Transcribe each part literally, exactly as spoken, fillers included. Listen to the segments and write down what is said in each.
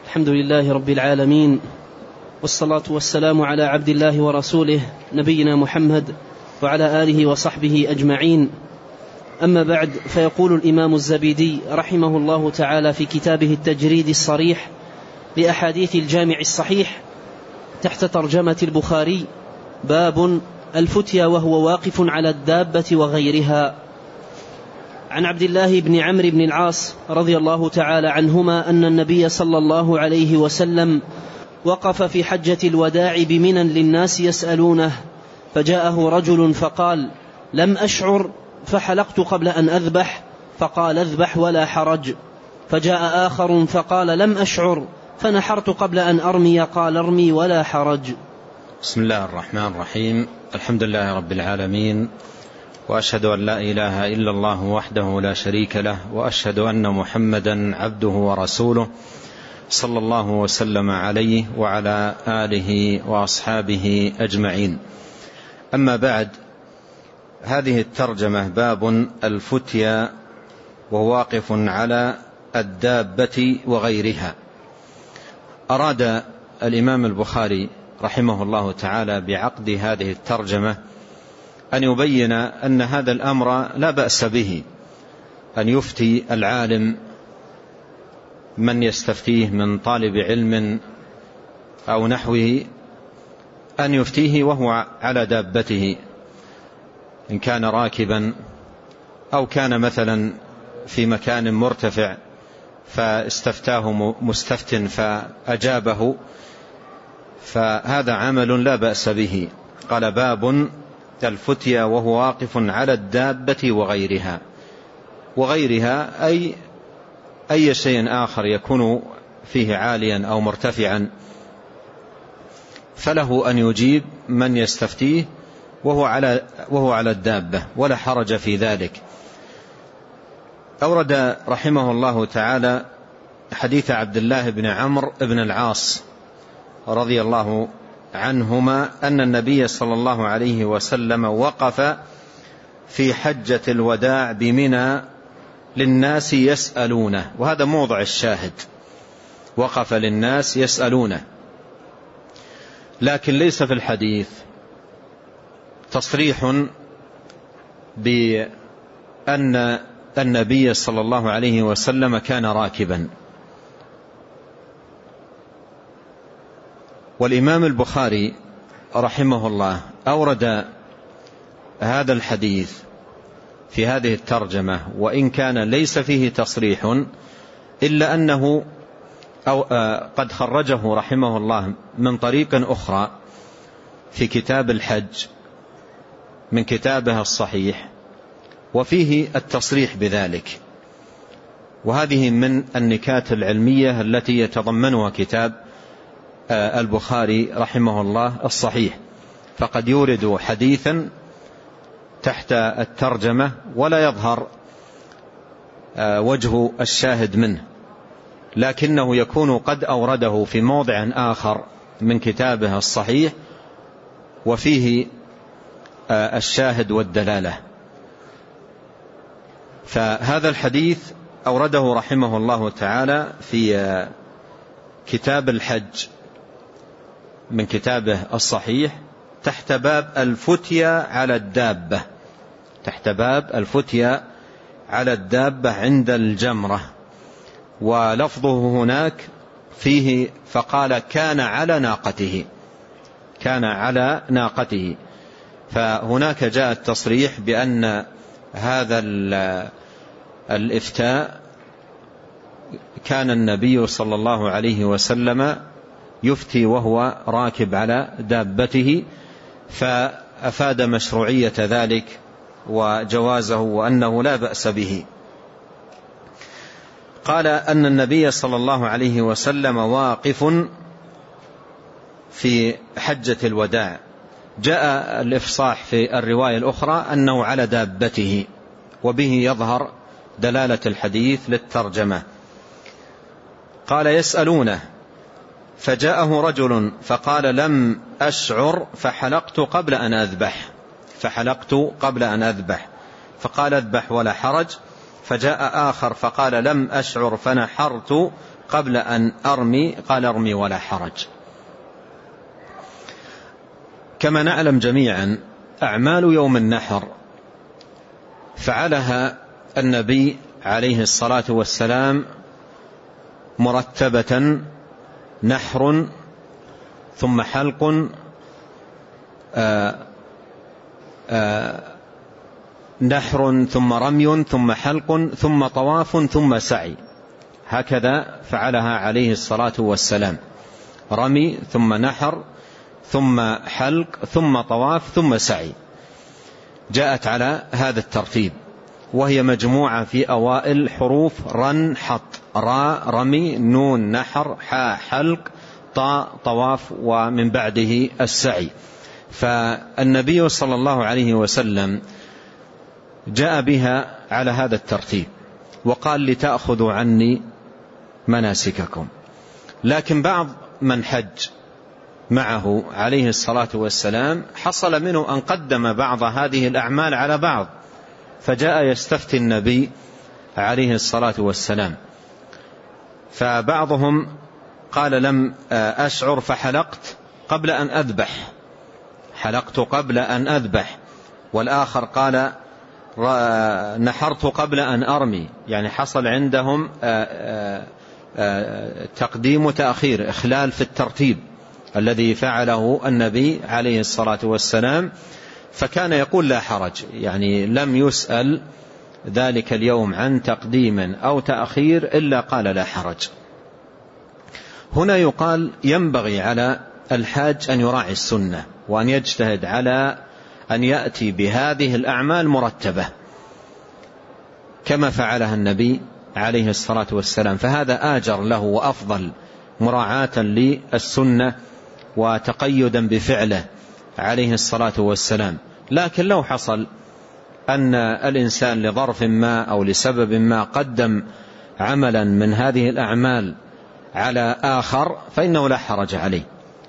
الحمد لله رب العالمين، والصلاة والسلام على عبد الله ورسوله نبينا محمد وعلى آله وصحبه أجمعين. أما بعد، فيقول الإمام الزبيدي رحمه الله تعالى في كتابه التجريد الصريح لأحاديث الجامع الصحيح تحت ترجمة البخاري: باب الفتيا وهو واقف على الدابة وغيرها. عن عبد الله بن عمرو بن العاص رضي الله تعالى عنهما أن النبي صلى الله عليه وسلم وقف في حجة الوداع بمنى للناس يسألونه، فجاءه رجل فقال: لم أشعر فحلقت قبل أن أذبح، فقال: اذبح ولا حرج. فجاء آخر فقال: لم أشعر فنحرت قبل أن أرمي، قال: ارمي ولا حرج. بسم الله الرحمن الرحيم. الحمد لله رب العالمين، وأشهد أن لا إله إلا الله وحده لا شريك له، وأشهد أن محمدا عبده ورسوله صلى الله وسلم عليه وعلى آله وأصحابه أجمعين. أما بعد، هذه الترجمة باب الفتيا وهو واقف على الدابة وغيرها. أراد الإمام البخاري رحمه الله تعالى بعقد هذه الترجمة أن يبين أن هذا الأمر لا بأس به، أن يفتي العالم من يستفتيه من طالب علم أو نحوه، أن يفتيه وهو على دابته، إن كان راكبا أو كان مثلا في مكان مرتفع فاستفتاه مستفت فأجابه، فهذا عمل لا بأس به. قال: باب الفتيا وهو واقف على الدابة وغيرها. وغيرها أي أي شيء آخر يكون فيه عاليا أو مرتفعا، فله أن يجيب من يستفتيه وهو على, وهو على الدابة، ولا حرج في ذلك. أورد رحمه الله تعالى حديث عبد الله بن عمرو بن العاص رضي الله عنهما أن النبي صلى الله عليه وسلم وقف في حجة الوداع بمنى للناس يسألونه، وهذا موضع الشاهد، وقف للناس يسألونه. لكن ليس في الحديث تصريح بأن النبي صلى الله عليه وسلم كان راكبا. والإمام البخاري رحمه الله أورد هذا الحديث في هذه الترجمة، وإن كان ليس فيه تصريح، إلا أنه أو قد خرجه رحمه الله من طريق أخرى في كتاب الحج من كتابه الصحيح، وفيه التصريح بذلك. وهذه من النكات العلمية التي يتضمنها كتاب البخاري رحمه الله الصحيح، فقد يورد حديثا تحت الترجمة ولا يظهر وجه الشاهد منه، لكنه يكون قد أورده في موضع آخر من كتابه الصحيح وفيه الشاهد والدلالة. فهذا الحديث أورده رحمه الله تعالى في كتاب الحج من كتابه الصحيح تحت باب الفتيا على الدابة، تحت باب الفتيا على الدابة عند الجمرة. ولفظه هناك فيه فقال: كان على ناقته، كان على ناقته. فهناك جاء التصريح بأن هذا الإفتاء كان النبي صلى الله عليه وسلم يفتي وهو راكب على دابته، فأفاد مشروعية ذلك وجوازه وأنه لا بأس به. قال أن النبي صلى الله عليه وسلم واقف في حجة الوداع. جاء الإفصاح في الرواية الأخرى أنه على دابته، وبه يظهر دلالة الحديث للترجمة. قال: يسألونه، فجاءه رجل فقال: لم أشعر فحلقت قبل أن أذبح، فحلقت قبل أن أذبح، فقال: اذبح ولا حرج. فجاء آخر فقال: لم أشعر فنحرت قبل أن أرمي قال ارمي ولا حرج. كما نعلم جميعا أعمال يوم النحر فعلها النبي عليه الصلاة والسلام مرتبة: نحر ثم حلق، آآ آآ نحر ثم رمي ثم حلق ثم طواف ثم سعي. هكذا فعلها عليه الصلاة والسلام: رمي ثم نحر ثم حلق ثم طواف ثم سعي. جاءت على هذا الترتيب، وهي مجموعة في أوائل حروف رن حط: را رمي، نون نحر، حاء حلق، طاء طواف، ومن بعده السعي. فالنبي صلى الله عليه وسلم جاء بها على هذا الترتيب وقال: لتأخذوا عني مناسككم. لكن بعض من حج معه عليه الصلاة والسلام حصل منه أن قدم بعض هذه الأعمال على بعض، فجاء يستفتي النبي عليه الصلاة والسلام، فبعضهم قال: لم أشعر فحلقت قبل أن أذبح، حلقت قبل أن أذبح. والآخر قال: نحرت قبل أن أرمي. يعني حصل عندهم تقديم وتأخير، إخلال في الترتيب الذي فعله النبي عليه الصلاة والسلام، فكان يقول: لا حرج. يعني لم يسأل ذلك اليوم عن تقديم أو تأخير إلا قال: لا حرج. هنا يقال: ينبغي على الحاج أن يراعي السنة وأن يجتهد على أن يأتي بهذه الأعمال مرتبة كما فعلها النبي عليه الصلاة والسلام، فهذا آجر له وأفضل مراعاة للسنة وتقيدا بفعله عليه الصلاة والسلام. لكن لو حصل أن الإنسان لظرف ما أو لسبب ما قدم عملا من هذه الأعمال على آخر فإنه لا حرج عليه.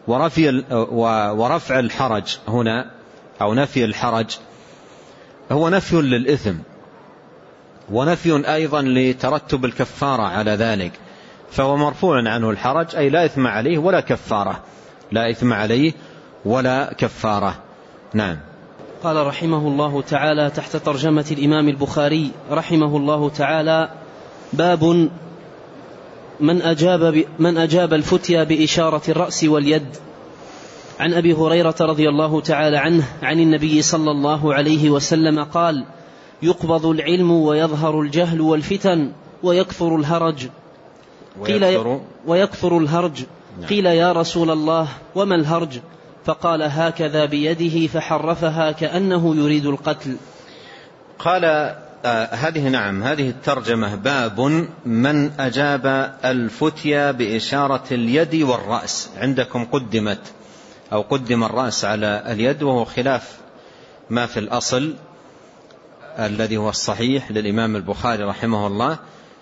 ورفع الحرج هنا أو نفي الحرج هو نفي للإثم ونفي أيضا لترتب الكفارة على ذلك، فهو مرفوع عنه الحرج، أي لا إثم عليه ولا كفارة، لا إثم عليه ولا كفارة. نعم. قال رحمه الله تعالى تحت ترجمة الإمام البخاري رحمه الله تعالى: باب من أجاب, من أجاب الفتيا بإشارة الرأس واليد. عن أبي هريرة رضي الله تعالى عنه عن النبي صلى الله عليه وسلم قال: يقبض العلم ويظهر الجهل والفتن ويكثر الهرج. قيل ويكثر, ويكثر الهرج. قيل: يا رسول الله وما الهرج؟ فقال: هكذا بيده فحرفها كأنه يريد القتل. قال آه هذه نعم هذه الترجمة: باب من أجاب الفتيا بإشارة اليد والرأس. عندكم قدمت أو قدم الرأس على اليد، وهو خلاف ما في الأصل الذي هو الصحيح للإمام البخاري رحمه الله.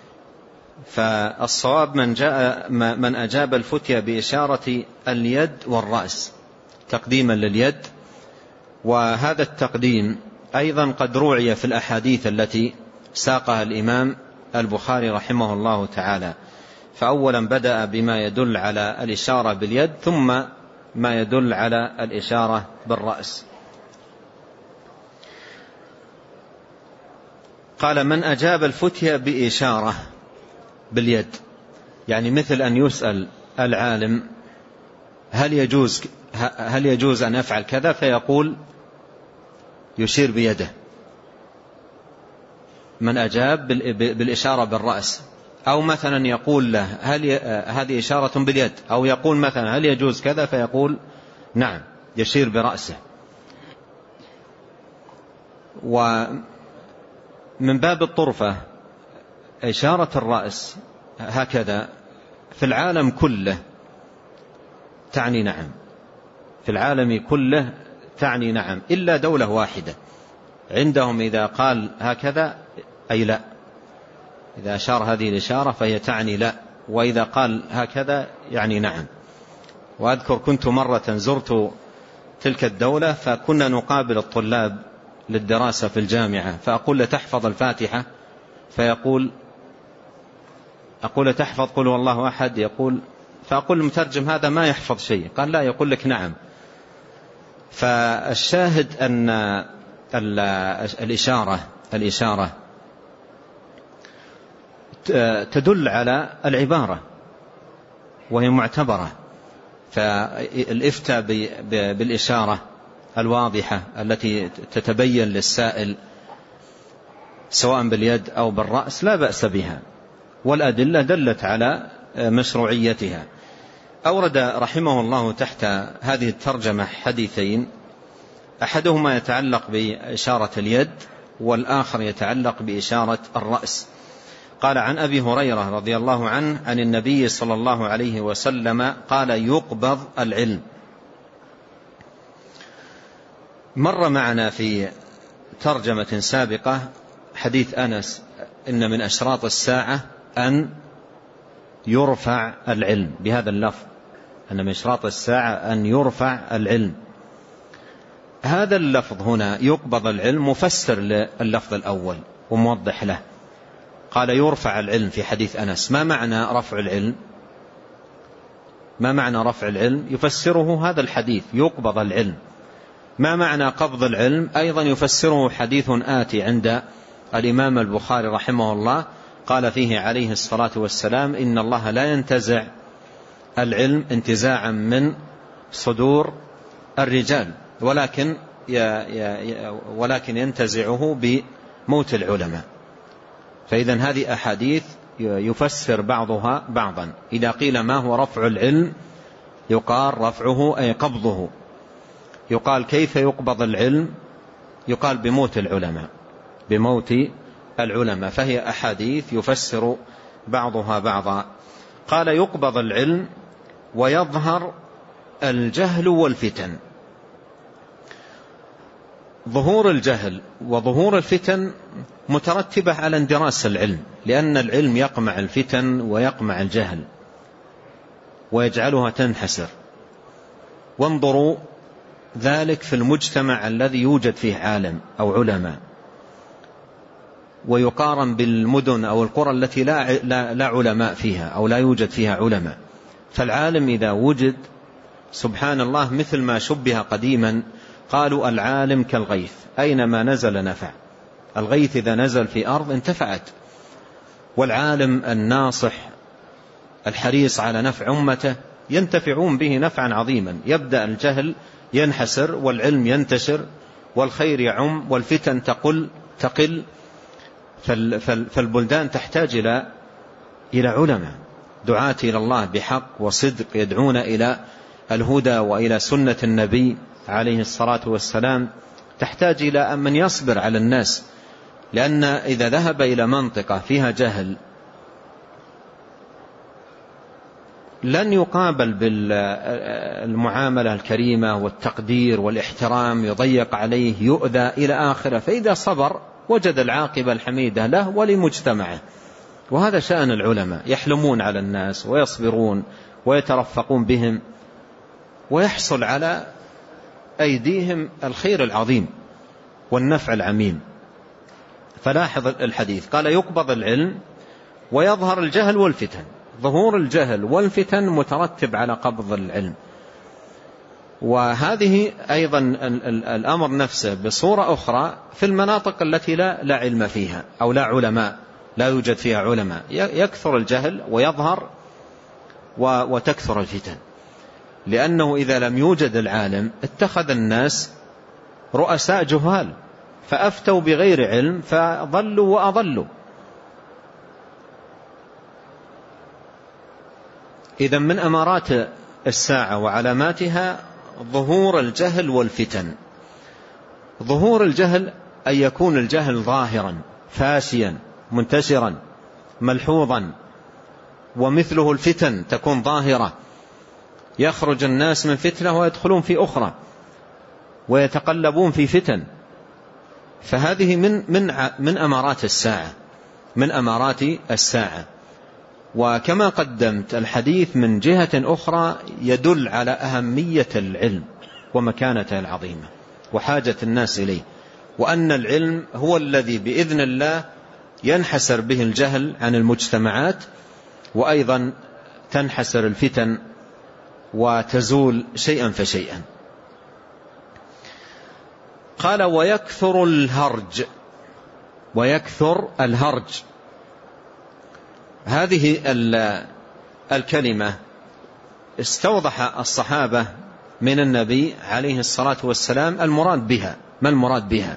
فالصواب من, جاء من أجاب الفتيا بإشارة اليد والرأس تقديما لليد. وهذا التقديم أيضا قد روعي في الأحاديث التي ساقها الإمام البخاري رحمه الله تعالى. فأولا بدأ بما يدل على الإشارة باليد، ثم ما يدل على الإشارة بالرأس. قال: من أجاب الفتيا بإشارة باليد، يعني مثل أن يسأل العالم: هل يجوز هل يجوز أن أفعل كذا؟ فيقول يشير بيده. من أجاب بالإشارة بالرأس. أو مثلا يقول له: هل هذه إشارة باليد؟ أو يقول مثلا: هل يجوز كذا؟ فيقول نعم، يشير برأسه. ومن باب الطرفة إشارة الرأس هكذا في العالم كله تعني نعم، في العالم كله تعني نعم، إلا دولة واحدة عندهم إذا قال هكذا أي لا، إذا أشار هذه الإشارة فهي تعني لا، وإذا قال هكذا يعني نعم. وأذكر كنت مرة زرت تلك الدولة، فكنا نقابل الطلاب للدراسة في الجامعة، فأقول له: تحفظ الفاتحة؟ فيقول أقول تحفظ قل والله أحد؟ يقول فأقول المترجم هذا ما يحفظ شيء. قال لا، يقول لك نعم. فالشاهد أن الإشارة الإشارة تدل على العبارة وهي معتبرة، فالإفتاء بالإشارة الواضحة التي تتبين للسائل سواء باليد أو بالرأس لا بأس بها، والأدلة دلت على مشروعيتها. أورد رحمه الله تحت هذه الترجمة حديثين، أحدهما يتعلق بإشارة اليد والآخر يتعلق بإشارة الرأس. قال عن أبي هريرة رضي الله عنه عن النبي صلى الله عليه وسلم قال يقبض العلم. مر معنا في ترجمة سابقة حديث أنس إن من أشراط الساعة أن يرفع العلم بهذا اللفظ، أن من أشراط الساعة أن يرفع العلم. هذا اللفظ هنا يقبض العلم مفسر لللفظ الأول وموضح له. قال يرفع العلم في حديث أنس، ما معنى رفع العلم؟ ما معنى رفع العلم؟ يفسره هذا الحديث يقبض العلم. ما معنى قبض العلم؟ أيضا يفسره حديث آتي عند الإمام البخاري رحمه الله، قال فيه عليه الصلاة والسلام إن الله لا ينتزع العلم انتزاعا من صدور الرجال، ولكن ولكن ينتزعه بموت العلماء. فإذا هذه أحاديث يفسر بعضها بعضا. إذا قيل ما هو رفع العلم يقال رفعه أي قبضه. يقال كيف يقبض العلم؟ يقال بموت العلماء، بموت العلماء. فهي أحاديث يفسر بعضها بعضا. قال يقبض العلم ويظهر الجهل والفتن. ظهور الجهل وظهور الفتن مترتبة على اندراس العلم، لأن العلم يقمع الفتن ويقمع الجهل ويجعلها تنحسر. وانظروا ذلك في المجتمع الذي يوجد فيه عالم أو علماء، ويقارن بالمدن أو القرى التي لا, لا, لا علماء فيها أو لا يوجد فيها علماء. فالعالم إذا وجد سبحان الله مثل ما شبه قديما، قالوا العالم كالغيث أينما نزل نفع. الغيث إذا نزل في أرض انتفعت. والعالم الناصح الحريص على نفع أمته ينتفعون به نفعا عظيما. يبدأ الجهل ينحسر والعلم ينتشر والخير يعم والفتن تقل تقل. فالبلدان تحتاج إلى إلى علماء دعاة إلى الله بحق وصدق، يدعون إلى الهدى وإلى سنة النبي عليه الصلاة والسلام. تحتاج إلى من يصبر على الناس، لأن إذا ذهب إلى منطقة فيها جهل لن يقابل بالمعاملة الكريمة والتقدير والاحترام، يضيق عليه، يؤذى إلى آخره. فإذا صبر وجد العاقبة الحميدة له ولمجتمعه. وهذا شأن العلماء، يحلمون على الناس ويصبرون ويترفقون بهم، ويحصل على أيديهم الخير العظيم والنفع العميم. فلاحظ الحديث قال يقبض العلم ويظهر الجهل والفتن. ظهور الجهل والفتن مترتب على قبض العلم. وهذه أيضا الأمر نفسه بصورة أخرى في المناطق التي لا, لا علم فيها أو لا علماء، لا يوجد فيها علماء، يكثر الجهل ويظهر وتكثر الفتن. لأنه إذا لم يوجد العالم اتخذ الناس رؤساء جهال فأفتوا بغير علم فضلوا وأضلوا. إذن من أمارات الساعة وعلاماتها ظهور الجهل والفتن. ظهور الجهل أن يكون الجهل ظاهرا فاشيا منتشرا ملحوظا، ومثله الفتن تكون ظاهرة، يخرج الناس من فتنة ويدخلون في أخرى ويتقلبون في فتن. فهذه من من من أمارات الساعة، من أمارات الساعة. وكما قدمت الحديث من جهة أخرى يدل على أهمية العلم ومكانته العظيمة وحاجة الناس إليه، وأن العلم هو الذي بإذن الله ينحسر به الجهل عن المجتمعات وأيضا تنحسر الفتن وتزول شيئا فشيئا. قال ويكثر الهرج، ويكثر الهرج. هذه الكلمة استوضح الصحابة من النبي عليه الصلاة والسلام المراد بها. ما المراد بها؟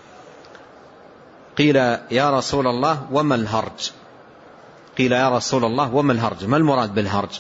قيل يا رسول الله وما الهرج؟ قيل يا رسول الله وما الهرج؟ ما المراد بالهرج؟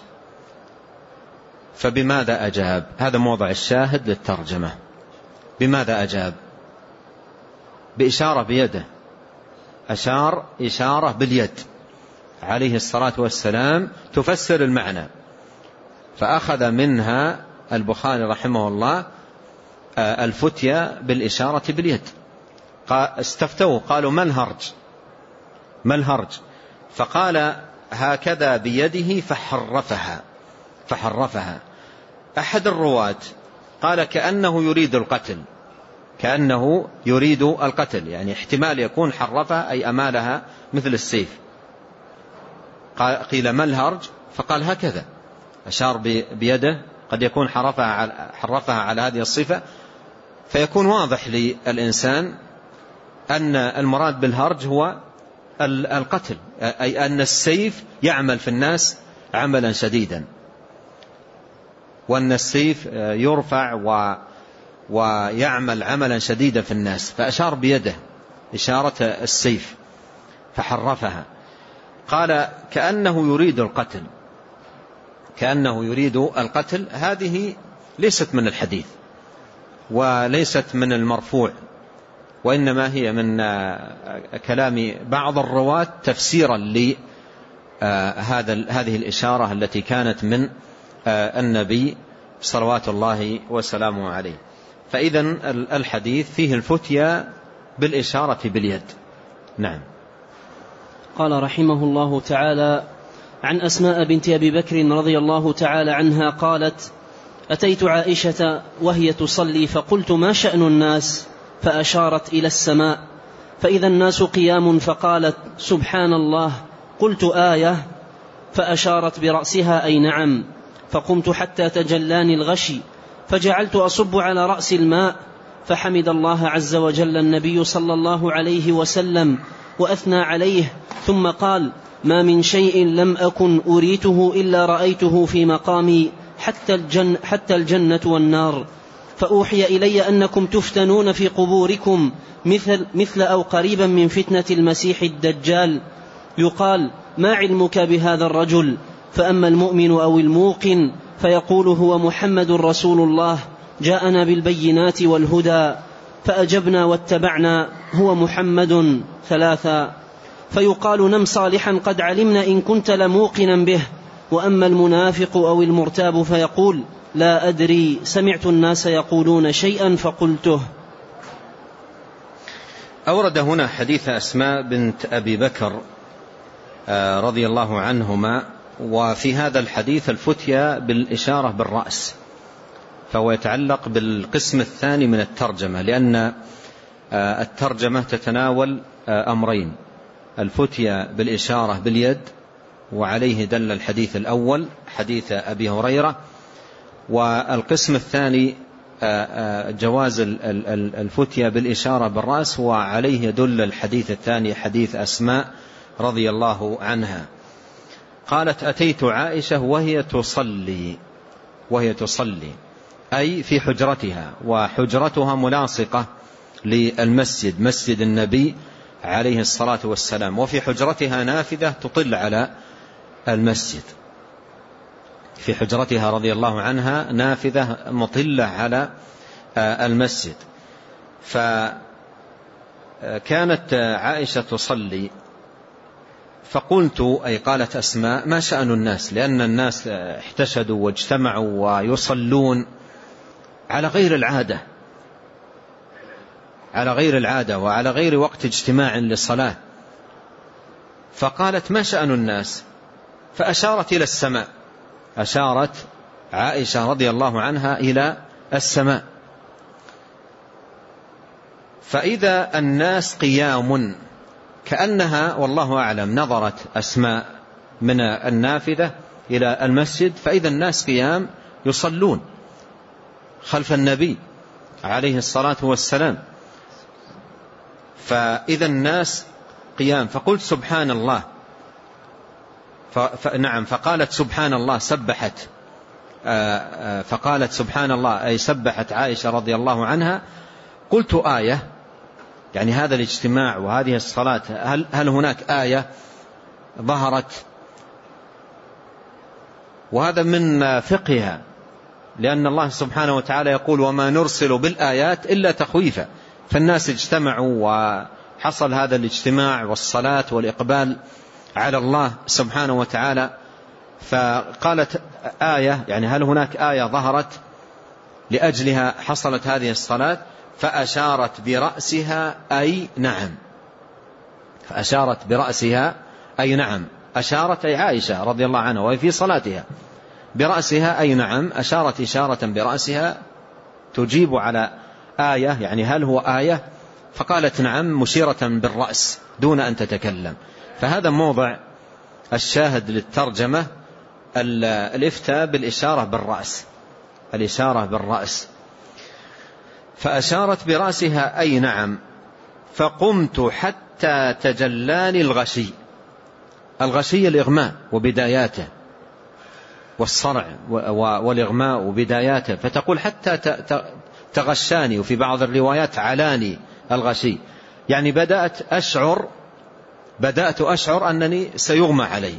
فبماذا أجاب؟ هذا موضع الشاهد للترجمة. بماذا أجاب؟ بإشارة بيده، أشار إشارة باليد عليه الصلاة والسلام تفسر المعنى، فأخذ منها البخاري رحمه الله الفتية بالإشارة باليد. استفتوه قالوا ما الهرج؟ ما الهرج؟ فقال هكذا بيده فحرفها فحرفها. أحد الرواة قال كأنه يريد القتل، كأنه يريد القتل، يعني احتمال يكون حرفها أي أمالها مثل السيف. قيل ما الهرج؟ فقال هكذا، أشار بيده، قد يكون حرفها على, حرفها على هذه الصفة، فيكون واضح للإنسان أن المراد بالهرج هو القتل، أي أن السيف يعمل في الناس عملا شديدا، وأن السيف يرفع و ويعمل عملا شديدا في الناس، فأشار بيده إشارة السيف فحرفها. قال كأنه يريد القتل، كأنه يريد القتل. هذه ليست من الحديث وليست من المرفوع، وإنما هي من كلام بعض الرواة تفسيرا لهذا هذه الإشارة التي كانت من النبي صلوات الله وسلامه عليه. فإذن الحديث فيه الفتية بالإشارة باليد. نعم. قال رحمه الله تعالى عن أسماء بنت أبي بكر رضي الله تعالى عنها قالت أتيت عائشة وهي تصلي فقلت ما شأن الناس؟ فأشارت إلى السماء فإذا الناس قيام فقالت سبحان الله. قلت آية؟ فأشارت برأسها أي نعم. فقمت حتى تجلاني الغشي فجعلت أصب على رأس الماء فحمد الله عز وجل النبي صلى الله عليه وسلم وأثنى عليه، ثم قال ما من شيء لم أكن أريته إلا رأيته في مقامي حتى, الجن حتى الجنة والنار. فأوحي إلي أنكم تفتنون في قبوركم مثل, مثل أو قريبا من فتنة المسيح الدجال. يقال ما علمك بهذا الرجل؟ فأما المؤمن أو الموقن فيقول هو محمد رسول الله جاءنا بالبينات والهدى، فأجبنا واتبعنا هو محمد ثلاثا. فيقال نم صالحا قد علمنا إن كنت لموقنا به. وأما المنافق أو المرتاب فيقول لا أدري سمعت الناس يقولون شيئا فقلته. أورد هنا حديث أسماء بنت أبي بكر رضي الله عنهما، وفي هذا الحديث الفتية بالإشارة بالرأس، فهو يتعلق بالقسم الثاني من الترجمة، لأن الترجمة تتناول أمرين: الفتية بالإشارة باليد، وعليه دل الحديث الأول حديث أبي هريرة، والقسم الثاني جواز الفتية بالإشارة بالرأس، وعليه يدل الحديث الثاني حديث أسماء رضي الله عنها. قالت أتيت عائشة وهي تصلي، وهي تصلي أي في حجرتها، وحجرتها ملاصقة للمسجد، مسجد النبي عليه الصلاة والسلام، وفي حجرتها نافذة تطل على المسجد، في حجرتها رضي الله عنها نافذة مطلة على المسجد. فكانت عائشة تصلي، فقلت أي قالت أسماء ما شأن الناس، لأن الناس احتشدوا واجتمعوا ويصلون على غير العادة، على غير العادة وعلى غير وقت اجتماع للصلاة. فقالت ما شأن الناس؟ فأشارت إلى السماء، أشارت عائشة رضي الله عنها إلى السماء، فإذا الناس قيام، كأنها والله أعلم نظرت أسماء من النافذة إلى المسجد، فإذا الناس قيام يصلون خلف النبي عليه الصلاة والسلام، فإذا الناس قيام. فقلت سبحان الله، فنعم فقالت سبحان الله، سبحت فقالت سبحان الله أي سبحت عائشة رضي الله عنها. قلت آية، يعني هذا الاجتماع وهذه الصلاة هل, هل هناك آية ظهرت؟ وهذا من فقهها، لأن الله سبحانه وتعالى يقول وما نرسل بالآيات إلا تخويفا، فالناس اجتمعوا وحصل هذا الاجتماع والصلاة والإقبال على الله سبحانه وتعالى، فقالت آية، يعني هل هناك آية ظهرت لأجلها حصلت هذه الصلاة؟ فأشارت برأسها أي نعم، فأشارت برأسها أي نعم، أشارت أي عائشة رضي الله عنها وهي في صلاتها برأسها أي نعم، أشارت إشارة برأسها تجيب على آية، يعني هل هو آية؟ فقالت نعم مشيرة بالرأس دون أن تتكلم. فهذا موضع الشاهد للترجمة، الإفتاء بالإشارة بالرأس، الإشارة بالرأس. فأشارت برأسها أي نعم، فقمت حتى تجلاني الغشي. الغشي الإغماء وبداياته، والصرع والإغماء وبداياته، فتقول حتى تغشاني، وفي بعض الروايات علاني الغشي، يعني بدأت أشعر بدأت أشعر أنني سيغمى علي،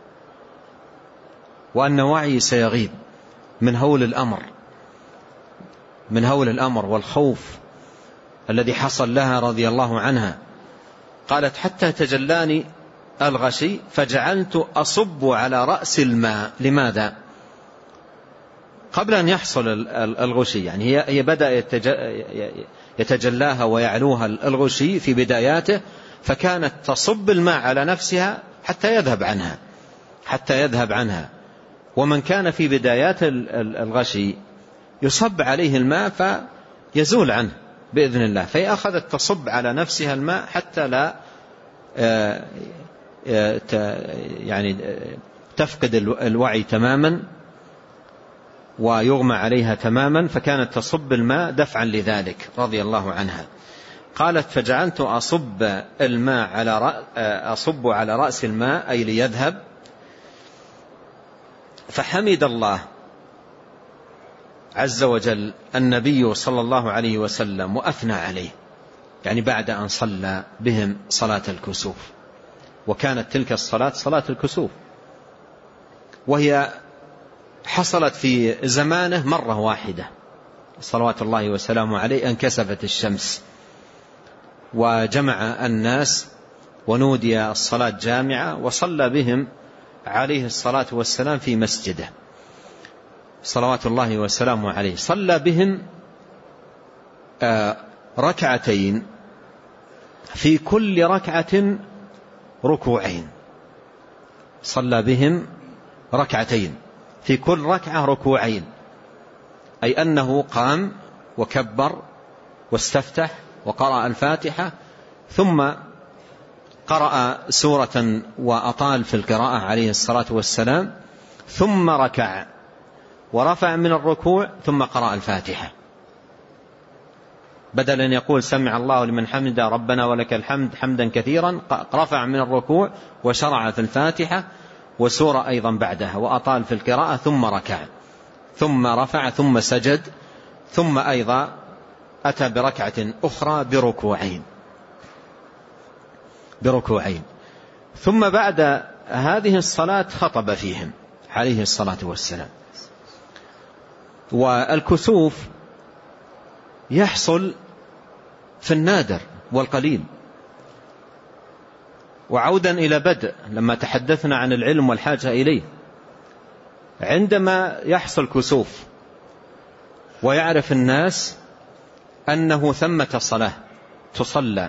وأن وعي سيغيب من هول الأمر من هول الأمر والخوف الذي حصل لها رضي الله عنها. قالت حتى تجلاني الغشي فجعلت أصب على رأس الماء. لماذا؟ قبل أن يحصل الغشي، يعني هي هي بدأ يتجلاها ويعلوها الغشي في بداياته، فكانت تصب الماء على نفسها حتى يذهب عنها حتى يذهب عنها ومن كان في بدايات الغشي يصب عليه الماء فيزول عنه بإذن الله، فهي أخذت تصب على نفسها الماء حتى لا يعني تفقد الوعي تماما ويغمى عليها تماما، فكانت تصب الماء دفعا لذلك رضي الله عنها. قالت فجعلت أصب الماء على أصب على رأس الماء أي ليذهب، فحمد الله عز وجل النبي صلى الله عليه وسلم وأثنى عليه، يعني بعد أن صلى بهم صلاة الكسوف، وكانت تلك الصلاة صلاة الكسوف، وهي حصلت في زمانه مرة واحدة صلوات الله وسلامه عليه، انكسفت الشمس وجمع الناس ونودي الصلاة جامعة، وصلى بهم عليه الصلاة والسلام في مسجده صلوات الله وسلامه عليه. صلى بهم ركعتين، في كل ركعة ركوعين، صلى بهم ركعتين في كل ركعة ركوعين، أي أنه قام وكبر واستفتح وقرأ الفاتحة، ثم قرأ سورة وأطال في القراءة عليه الصلاة والسلام، ثم ركع ورفع من الركوع ثم قرأ الفاتحة، بدل أن يقول سمع الله لمن حمد ربنا ولك الحمد حمدا كثيرا، رفع من الركوع وشرع في الفاتحة وسورة أيضا بعدها، وأطال في القراءة ثم ركع ثم رفع ثم سجد، ثم أيضا أتى بركعة أخرى بركوعين بركوعين ثم بعد هذه الصلاة خطب فيهم عليه الصلاة والسلام. والكسوف يحصل في النادر والقليل. وعودا إلى بدء لما تحدثنا عن العلم والحاجة إليه، عندما يحصل كسوف ويعرف الناس أنه ثمة صلاة تصلى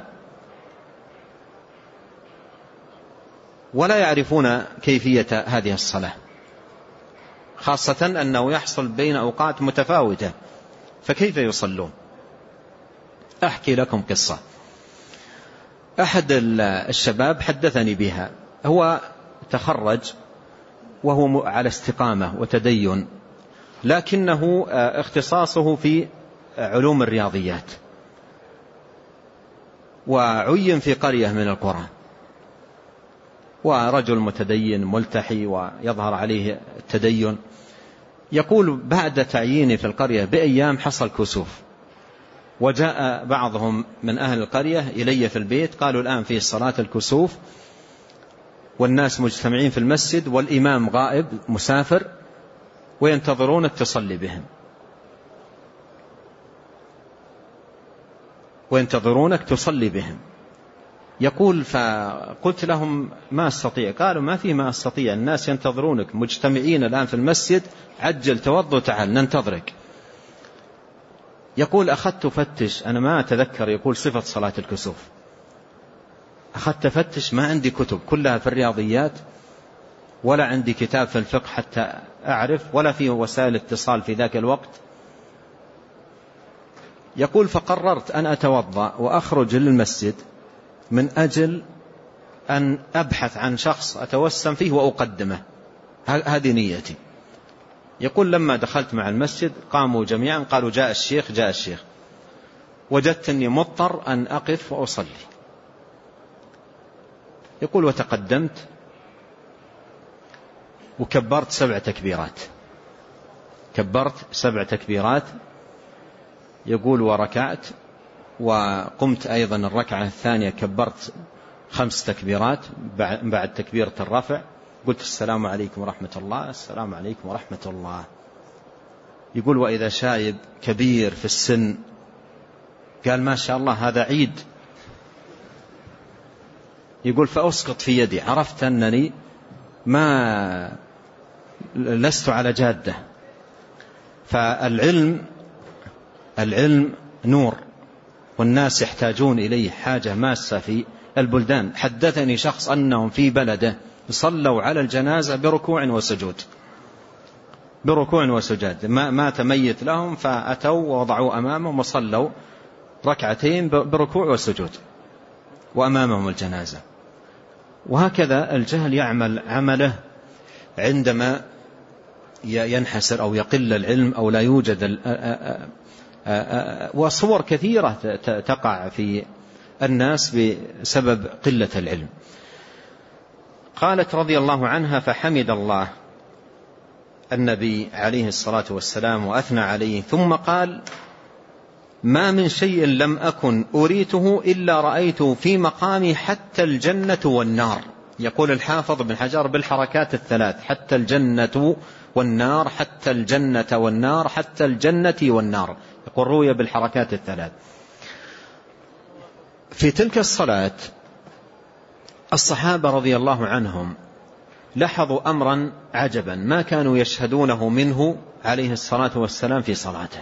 ولا يعرفون كيفية هذه الصلاة، خاصة أنه يحصل بين أوقات متفاوتة، فكيف يصلون؟ أحكي لكم قصة. أحد الشباب حدثني بها، هو تخرج وهو على استقامة وتدين، لكنه اختصاصه في علوم الرياضيات، وعين في قرية من القرى، ورجل متدين ملتحي ويظهر عليه التدين. يقول بعد تعييني في القرية بأيام حصل كسوف، وجاء بعضهم من أهل القرية إلي في البيت قالوا الآن في صلاة الكسوف والناس مجتمعين في المسجد والإمام غائب مسافر وينتظرونك تصلي بهم وينتظرونك تصلي بهم يقول فقلت لهم ما أستطيع. قالوا ما في ما أستطيع، الناس ينتظرونك مجتمعين الآن في المسجد، عجل توضأ تعال ننتظرك. يقول أخذت فتش، أنا ما أتذكر يقول صفة صلاة الكسوف، أخذت فتش ما عندي كتب كلها في الرياضيات، ولا عندي كتاب في الفقه حتى أعرف، ولا في وسائل اتصال في ذاك الوقت. يقول فقررت أن أتوضأ وأخرج للمسجد من أجل أن أبحث عن شخص أتوسم فيه وأقدمه، هذه نيتي. يقول لما دخلت مع المسجد قاموا جميعا قالوا جاء الشيخ جاء الشيخ، وجدت أني مضطر أن أقف وأصلي. يقول وتقدمت وكبرت سبع تكبيرات، كبرت سبع تكبيرات. يقول وركعت وقمت أيضا الركعة الثانية كبرت خمس تكبيرات بعد تكبيرة الرفع، قلت السلام عليكم ورحمة الله السلام عليكم ورحمة الله. يقول وإذا شايب كبير في السن قال ما شاء الله هذا عيد. يقول فأسقط في يدي، عرفت أنني ما لست على جادة. فالعلم العلم نور، والناس يحتاجون إليه حاجة ماسة في البلدان. حدثني شخص أنهم في بلده صلوا على الجنازة بركوع وسجود، بركوع وسجود، ما, ما تميت لهم فأتوا ووضعوا أمامهم وصلوا ركعتين بركوع وسجود وأمامهم الجنازة. وهكذا الجهل يعمل عمله عندما ينحسر أو يقل العلم أو لا يوجد، وصور كثيرة تقع في الناس بسبب قلة العلم. قالت رضي الله عنها فحمد الله النبي عليه الصلاة والسلام وأثنى عليه، ثم قال ما من شيء لم أكن أريته إلا رأيته في مقامي حتى الجنة والنار. يقول الحافظ بن حجر بالحركات الثلاث، حتى الجنة والنار، حتى الجنة والنار، حتى الجنة والنار، يقول روي بالحركات الثلاث. في تلك الصلاة الصحابة رضي الله عنهم لاحظوا أمرا عجبا ما كانوا يشهدونه منه عليه الصلاة والسلام في صلاته.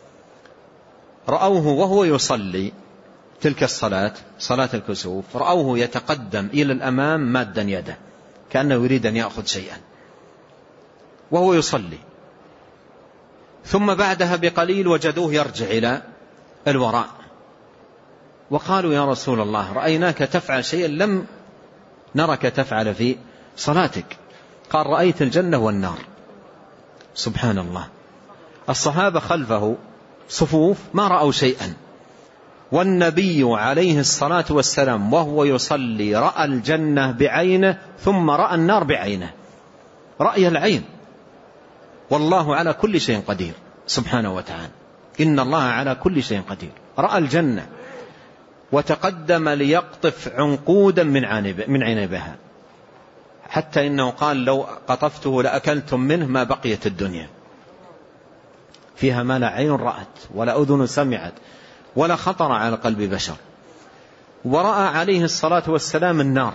رأوه وهو يصلي تلك الصلاة صلاة الكسوف، رأوه يتقدم إلى الأمام مادا يده كأنه يريد أن يأخذ شيئا وهو يصلي، ثم بعدها بقليل وجدوه يرجع إلى الوراء وقالوا يا رسول الله رأيناك تفعل شيئا لم نرك تفعل في صلاتك. قال رأيت الجنة والنار. سبحان الله، الصحابة خلفه صفوف ما رأوا شيئا، والنبي عليه الصلاة والسلام وهو يصلي رأى الجنة بعينه ثم رأى النار بعينه، رأي العين. والله على كل شيء قدير سبحانه وتعالى، إن الله على كل شيء قدير. رأى الجنة وتقدم ليقطف عنقودا من من عنبها، حتى إنه قال لو قطفته لأكلتم منه ما بقيت الدنيا، فيها ما لا عين رأت ولا أذن سمعت ولا خطر على قلب بشر. ورأى عليه الصلاة والسلام النار،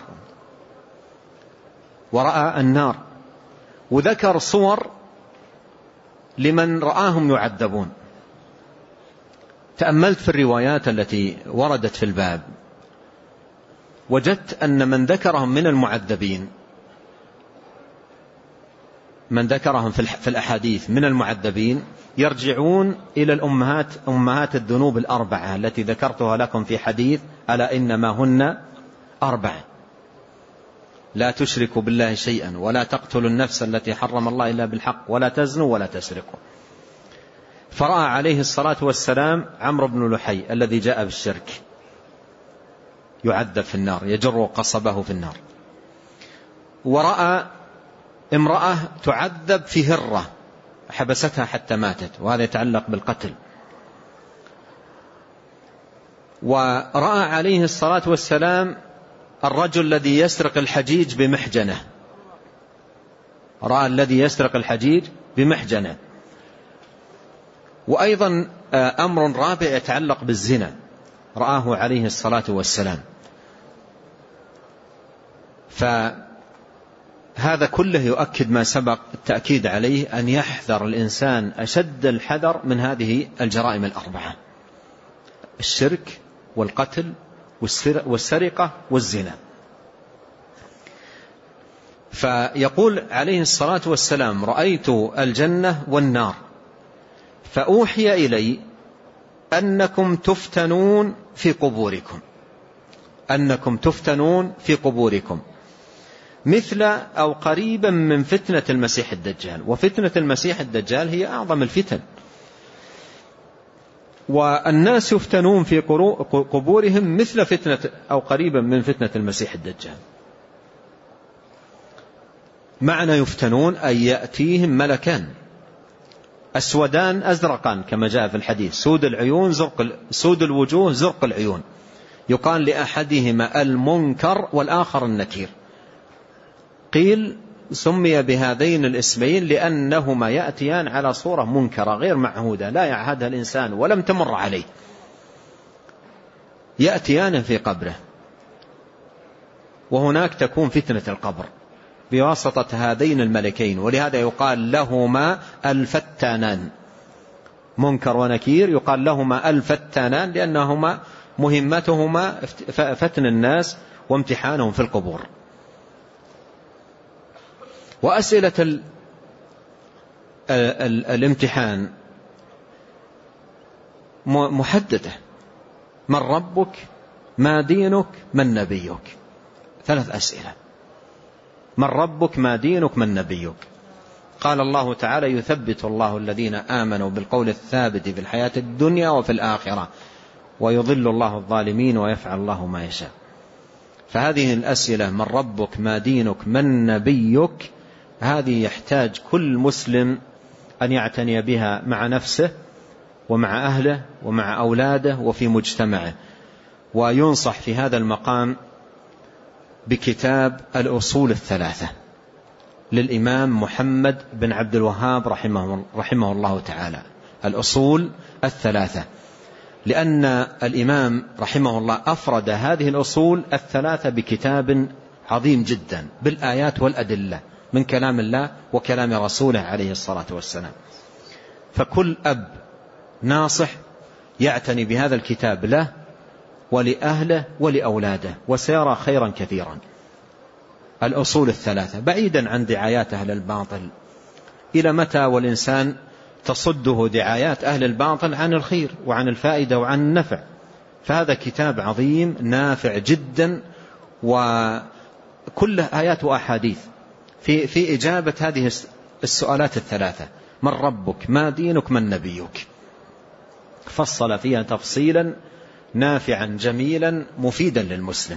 ورأى النار، وذكر صور لمن رآهم يعذبون. تأملت في الروايات التي وردت في الباب، وجدت أن من ذكرهم من المعذبين، من ذكرهم في الأحاديث من المعذبين يرجعون إلى الأمهات، أمهات الذنوب الأربعة التي ذكرتها لكم في حديث ألا إنما هن أربعة. لا تشركوا بالله شيئا ولا تقتلوا النفس التي حرم الله إلا بالحق ولا تزنوا ولا تسرقوا. فرأى عليه الصلاة والسلام عمرو بن لحي الذي جاء بالشرك يعذب في النار يجر قصبه في النار، ورأى امرأة تعذب في هرة حبستها حتى ماتت، وهذا يتعلق بالقتل. ورأى عليه الصلاة والسلام الرجل الذي يسرق الحجيج بمحجنة، رأى الذي يسرق الحجيج بمحجنة. وأيضا أمر رابع يتعلق بالزنا رآه عليه الصلاة والسلام. فهذا كله يؤكد ما سبق التأكيد عليه، أن يحذر الإنسان أشد الحذر من هذه الجرائم الأربعة: الشرك والقتل والسرقة والزنا. فيقول عليه الصلاة والسلام: رأيت الجنة والنار فأوحي إلي أنكم تفتنون في قبوركم أنكم تفتنون في قبوركم مثل أو قريبا من فتنة المسيح الدجال. وفتنة المسيح الدجال هي أعظم الفتن، والناس يفتنون في قبورهم مثل فتنة أو قريبا من فتنة المسيح الدجال. معنى يفتنون أي يأتيهم ملكان أسودان أزرقان كما جاء في الحديث، سود العيون زرق سود الوجوه زرق العيون، يقال لأحدهما المنكر والآخر النكير. قيل سمي بهذين الاسمين لأنهما يأتيان على صورة منكرة غير معهودة لا يعهدها الإنسان ولم تمر عليه، يأتيان في قبره. وهناك تكون فتنة القبر بواسطة هذين الملكين، ولهذا يقال لهما الفتانان، منكر ونكير يقال لهما الفتانان لأنهما مهمتهما فتن الناس وامتحانهم في القبور. وأسئلة ال ال الامتحان محددة: من ربك؟ ما دينك؟ من نبيك؟ ثلاث أسئلة: من ربك؟ ما دينك؟ من نبيك؟ قال الله تعالى: يثبت الله الذين آمنوا بالقول الثابت في الحياة الدنيا وفي الآخرة ويضل الله الظالمين ويفعل الله ما يشاء. فهذه الأسئلة: من ربك؟ ما دينك؟ من نبيك؟ هذه يحتاج كل مسلم أن يعتني بها مع نفسه ومع أهله ومع أولاده وفي مجتمعه. وينصح في هذا المقام بكتاب الأصول الثلاثة للإمام محمد بن عبد الوهاب رحمه, رحمه الله تعالى، الأصول الثلاثة، لأن الإمام رحمه الله أفرد هذه الأصول الثلاثة بكتاب عظيم جدا بالآيات والأدلة من كلام الله وكلام رسوله عليه الصلاة والسلام. فكل أب ناصح يعتني بهذا الكتاب له ولأهله ولأولاده وسيرى خيرا كثيرا. الأصول الثلاثة بعيدا عن دعايات أهل الباطل. إلى متى والإنسان تصده دعايات أهل الباطل عن الخير وعن الفائدة وعن النفع؟ فهذا كتاب عظيم نافع جدا، وكله آيات وأحاديث في, في إجابة هذه السؤالات الثلاثة: من ربك؟ ما دينك؟ من نبيك؟ فصل فيها تفصيلا نافعا جميلا مفيدا للمسلم.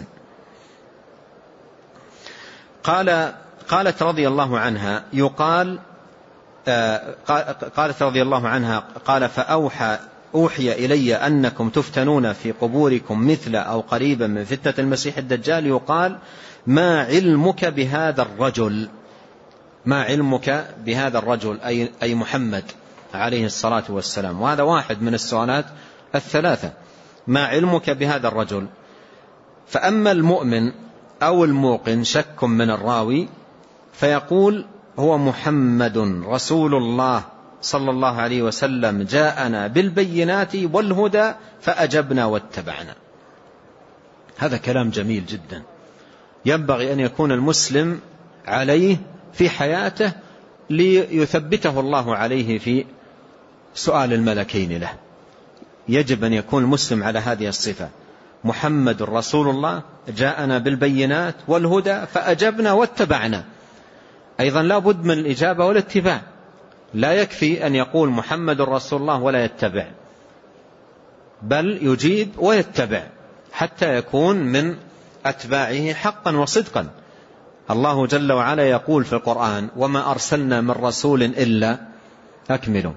قال قالت رضي الله عنها يقال آه قالت رضي الله عنها قال: فأوحى أوحي إلي أنكم تفتنون في قبوركم مثل أو قريبا من فتنة المسيح الدجال. يقال: ما علمك بهذا الرجل؟ ما علمك بهذا الرجل أي, أي محمد عليه الصلاة والسلام. وهذا واحد من السؤالات الثلاثة: ما علمك بهذا الرجل؟ فأما المؤمن أو الموقن شك من الراوي فيقول: هو محمد رسول الله صلى الله عليه وسلم جاءنا بالبينات والهدى فأجبنا واتبعنا. هذا كلام جميل جدا ينبغي أن يكون المسلم عليه في حياته ليثبته الله عليه في سؤال الملكين له. يجب أن يكون المسلم على هذه الصفة: محمد رسول الله جاءنا بالبينات والهدى فأجبنا واتبعنا. أيضا لا بد من الإجابة والاتباع، لا يكفي أن يقول محمد رسول الله ولا يتبع، بل يجيب ويتبع حتى يكون من أتباعه حقا وصدقا. الله جل وعلا يقول في القرآن: وما أرسلنا من رسول إلا أكمله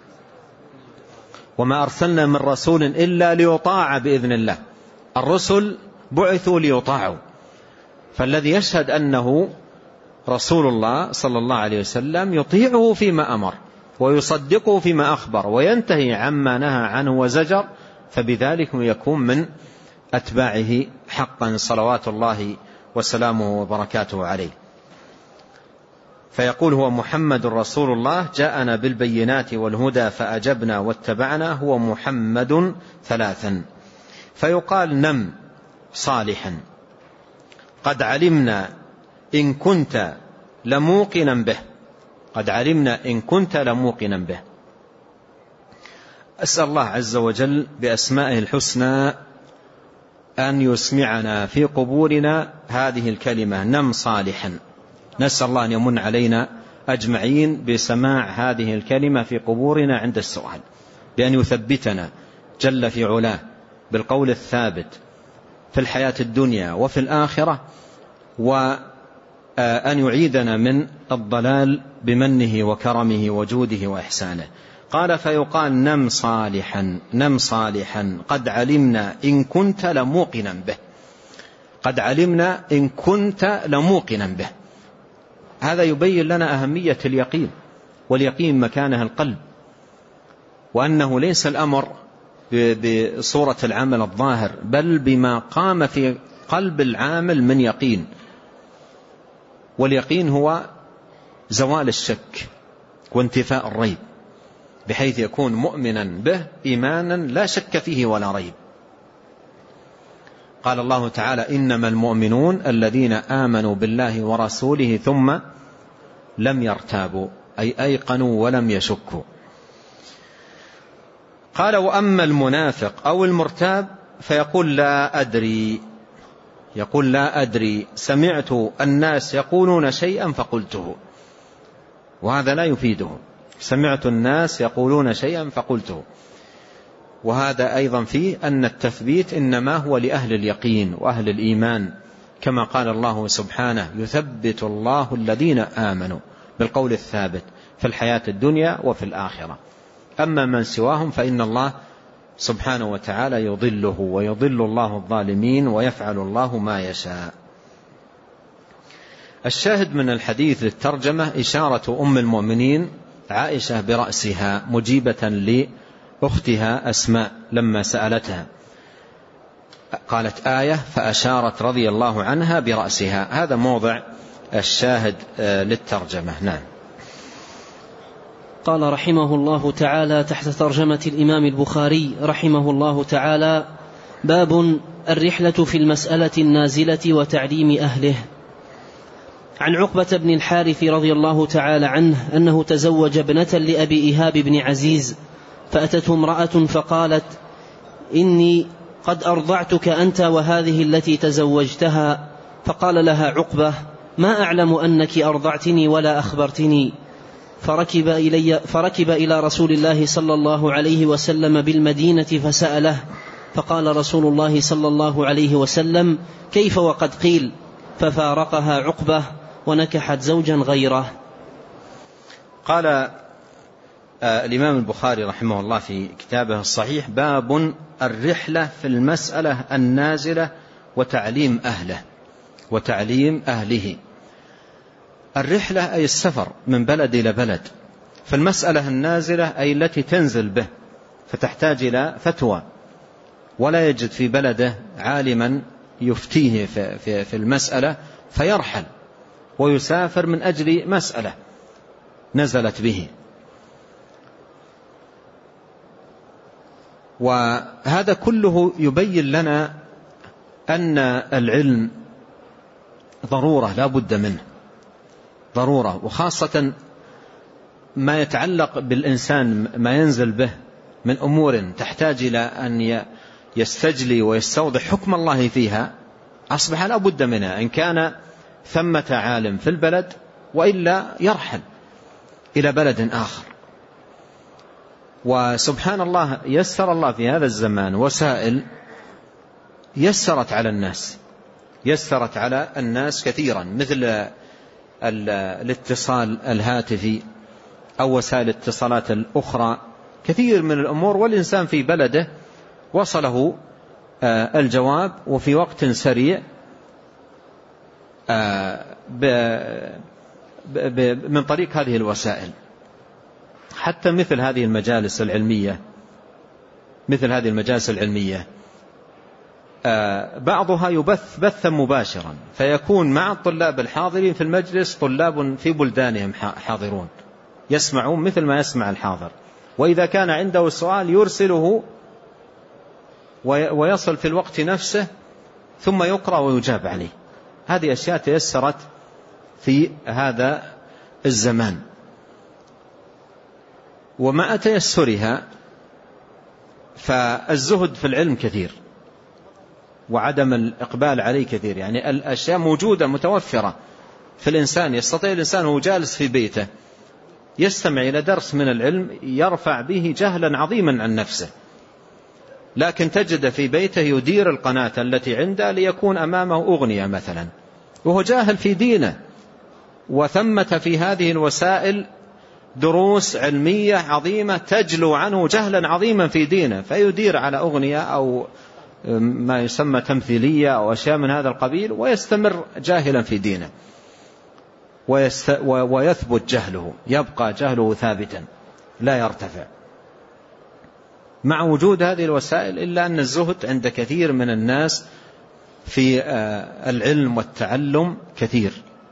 وما أرسلنا من رسول إلا ليطاع بإذن الله. الرسل بعثوا ليطاعوا، فالذي يشهد أنه رسول الله صلى الله عليه وسلم يطيعه فيما أمر ويصدقه فيما أخبر وينتهي عما نهى عنه وزجر، فبذلك يكون من أتباعه حقا صلوات الله وسلامه وبركاته عليه. فيقول: هو محمد رسول الله جاءنا بالبينات والهدى فأجبنا واتبعنا، هو محمد ثلاثا. فيقال: نم صالحا قد علمنا إن كنت لموقنا به، قد علمنا إن كنت لموقنا به. أسأل الله عز وجل بأسمائه الحسنى أن يسمعنا في قبورنا هذه الكلمة: نم صالحا. نسأل الله أن يمن علينا أجمعين بسماع هذه الكلمة في قبورنا عند السؤال، بأن يثبتنا جل في علاه بالقول الثابت في الحياة الدنيا وفي الآخرة، وأن يعيدنا من الضلال بمنه وكرمه وجوده وإحسانه. قال: فيقال: نم صالحا نم صالحا قد علمنا إن كنت لموقنا به. قد علمنا إن كنت لموقنا به. هذا يبين لنا أهمية اليقين، واليقين مكانه القلب، وأنه ليس الأمر بصورة العمل الظاهر، بل بما قام في قلب العامل من يقين. واليقين هو زوال الشك وانتفاء الريب، بحيث يكون مؤمنا به إيمانا لا شك فيه ولا ريب. قال الله تعالى: إنما المؤمنون الذين آمنوا بالله ورسوله ثم لم يرتابوا، أي أيقنوا ولم يشكوا. قال: وأما المنافق أو المرتاب فيقول: لا أدري يقول لا أدري سمعت الناس يقولون شيئا فقلته. وهذا لا يفيده. سمعت الناس يقولون شيئا فقلته. وهذا أيضا فيه أن التثبيت إنما هو لأهل اليقين وأهل الإيمان، كما قال الله سبحانه: يثبت الله الذين آمنوا بالقول الثابت في الحياة الدنيا وفي الآخرة. أما من سواهم فإن الله سبحانه وتعالى يضله، ويضل الله الظالمين، ويفعل الله ما يشاء. الشاهد من الحديث للترجمة إشارة أم المؤمنين عائشة برأسها مجيبة لأختها أسماء لما سألتها، قالت آية فأشارت رضي الله عنها برأسها. هذا موضع الشاهد للترجمة. نعم. قال رحمه الله تعالى تحت ترجمة الإمام البخاري رحمه الله تعالى: باب الرحلة في المسألة النازلة وتعليم أهله. عن عقبة بن الحارث رضي الله تعالى عنه أنه تزوج ابنة لأبي إيهاب بن عزيز، فأتته امرأة فقالت: إني قد أرضعتك أنت وهذه التي تزوجتها. فقال لها عقبة: ما أعلم أنك أرضعتني ولا أخبرتني. فركب, إلي فركب إلى رسول الله صلى الله عليه وسلم بالمدينة فسأله، فقال رسول الله صلى الله عليه وسلم: كيف وقد قيل؟ ففارقها عقبة ونكحت زوجا غيره. قال الإمام البخاري رحمه الله في كتابه الصحيح: باب الرحلة في المسألة النازلة وتعليم أهله وتعليم أهله. الرحلة أي السفر من بلد إلى بلد، فالمسألة النازلة أي التي تنزل به فتحتاج إلى فتوى، ولا يجد في بلده عالما يفتيه في, في المسألة فيرحل ويسافر من أجل مسألة نزلت به. وهذا كله يبين لنا أن العلم ضرورة لا بد منه، ضرورة، وخاصة ما يتعلق بالإنسان ما ينزل به من أمور تحتاج إلى أن يستجلي ويستوضح حكم الله فيها أصبح لا بد منها إن كان ثمة عالم في البلد، وإلا يرحل إلى بلد آخر. وسبحان الله يسر الله في هذا الزمان وسائل يسرت على الناس يسرت على الناس كثيرا، مثل الاتصال الهاتفي أو وسائل الاتصالات الأخرى، كثير من الأمور والإنسان في بلده وصله الجواب وفي وقت سريع من طريق هذه الوسائل. حتى مثل هذه المجالس العلمية مثل هذه المجالس العلمية بعضها يبث بثا مباشرا، فيكون مع الطلاب الحاضرين في المجلس طلاب في بلدانهم حاضرون يسمعون مثل ما يسمع الحاضر، وإذا كان عنده سؤال يرسله ويصل في الوقت نفسه ثم يقرأ ويجاب عليه. هذه أشياء تيسرت في هذا الزمان. ومع تيسرها فالزهد في العلم كثير وعدم الإقبال عليه كثير، يعني الأشياء موجودة متوفرة في الإنسان، يستطيع الإنسان وهو جالس في بيته يستمع إلى درس من العلم يرفع به جهلا عظيما عن نفسه، لكن تجد في بيته يدير القناة التي عنده ليكون أمامه أغنية مثلا وهو جاهل في دينه، وثمة في هذه الوسائل دروس علمية عظيمة تجلو عنه جهلا عظيما في دينه، فيدير على أغنية أو ما يسمى تمثيلية أو أشياء من هذا القبيل ويستمر جاهلا في دينه ويست... ويثبت جهله، يبقى جهله ثابتا لا يرتفع مع وجود هذه الوسائل. إلا أن الزهد عند كثير من الناس في العلم والتعلم كثير.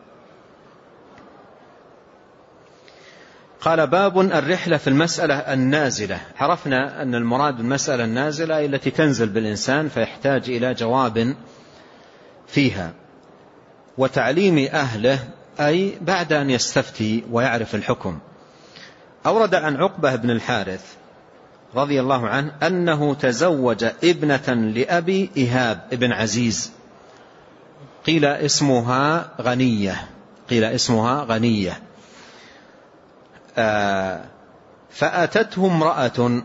قال باب الرحلة في المسألة النازلة. عرفنا أن المراد بالمسألة النازلة التي تنزل بالإنسان فيحتاج إلى جواب فيها وتعليم أهله، أي بعد أن يستفتي ويعرف الحكم. أورد عن عقبة بن الحارث رضي الله عنه أنه تزوج ابنة لأبي إهاب ابن عزيز، قيل اسمها غنية قيل اسمها غنية فأتته امرأة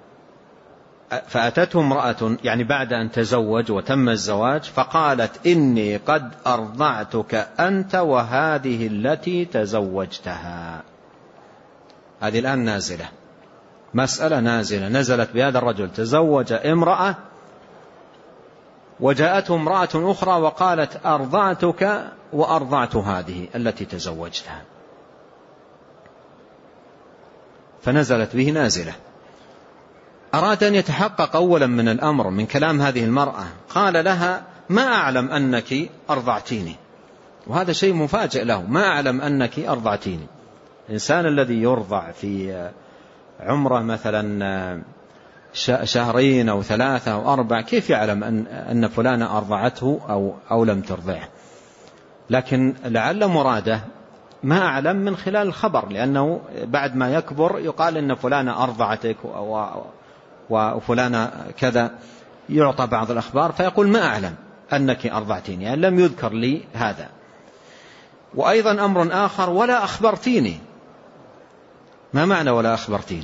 فأتته امرأة يعني بعد أن تزوج وتم الزواج، فقالت إني قد أرضعتك أنت وهذه التي تزوجتها. هذه الآن نازلة، مسألة نازلة نزلت بهذا الرجل تزوج امرأة وجاءته امرأة أخرى وقالت أرضعتك وأرضعت هذه التي تزوجتها، فنزلت به نازلة. أراد أن يتحقق أولا من الأمر من كلام هذه المرأة، قال لها ما أعلم أنك أرضعتيني، وهذا شيء مفاجئ له، ما أعلم أنك أرضعتيني. الإنسان الذي يرضع في عمره مثلا شهرين أو ثلاثة أو أربع كيف يعلم أن, أن فلانة أرضعته أو, أو لم ترضعه؟ لكن لعل مراده ما أعلم من خلال الخبر، لأنه بعد ما يكبر يقال إن فلانة أرضعتك وفلانة كذا، يعطى بعض الأخبار فيقول ما أعلم أنك أرضعتيني، يعني لم يذكر لي هذا. وأيضا أمر آخر ولا أخبرتيني، ما معنى ولا أخبرتيني؟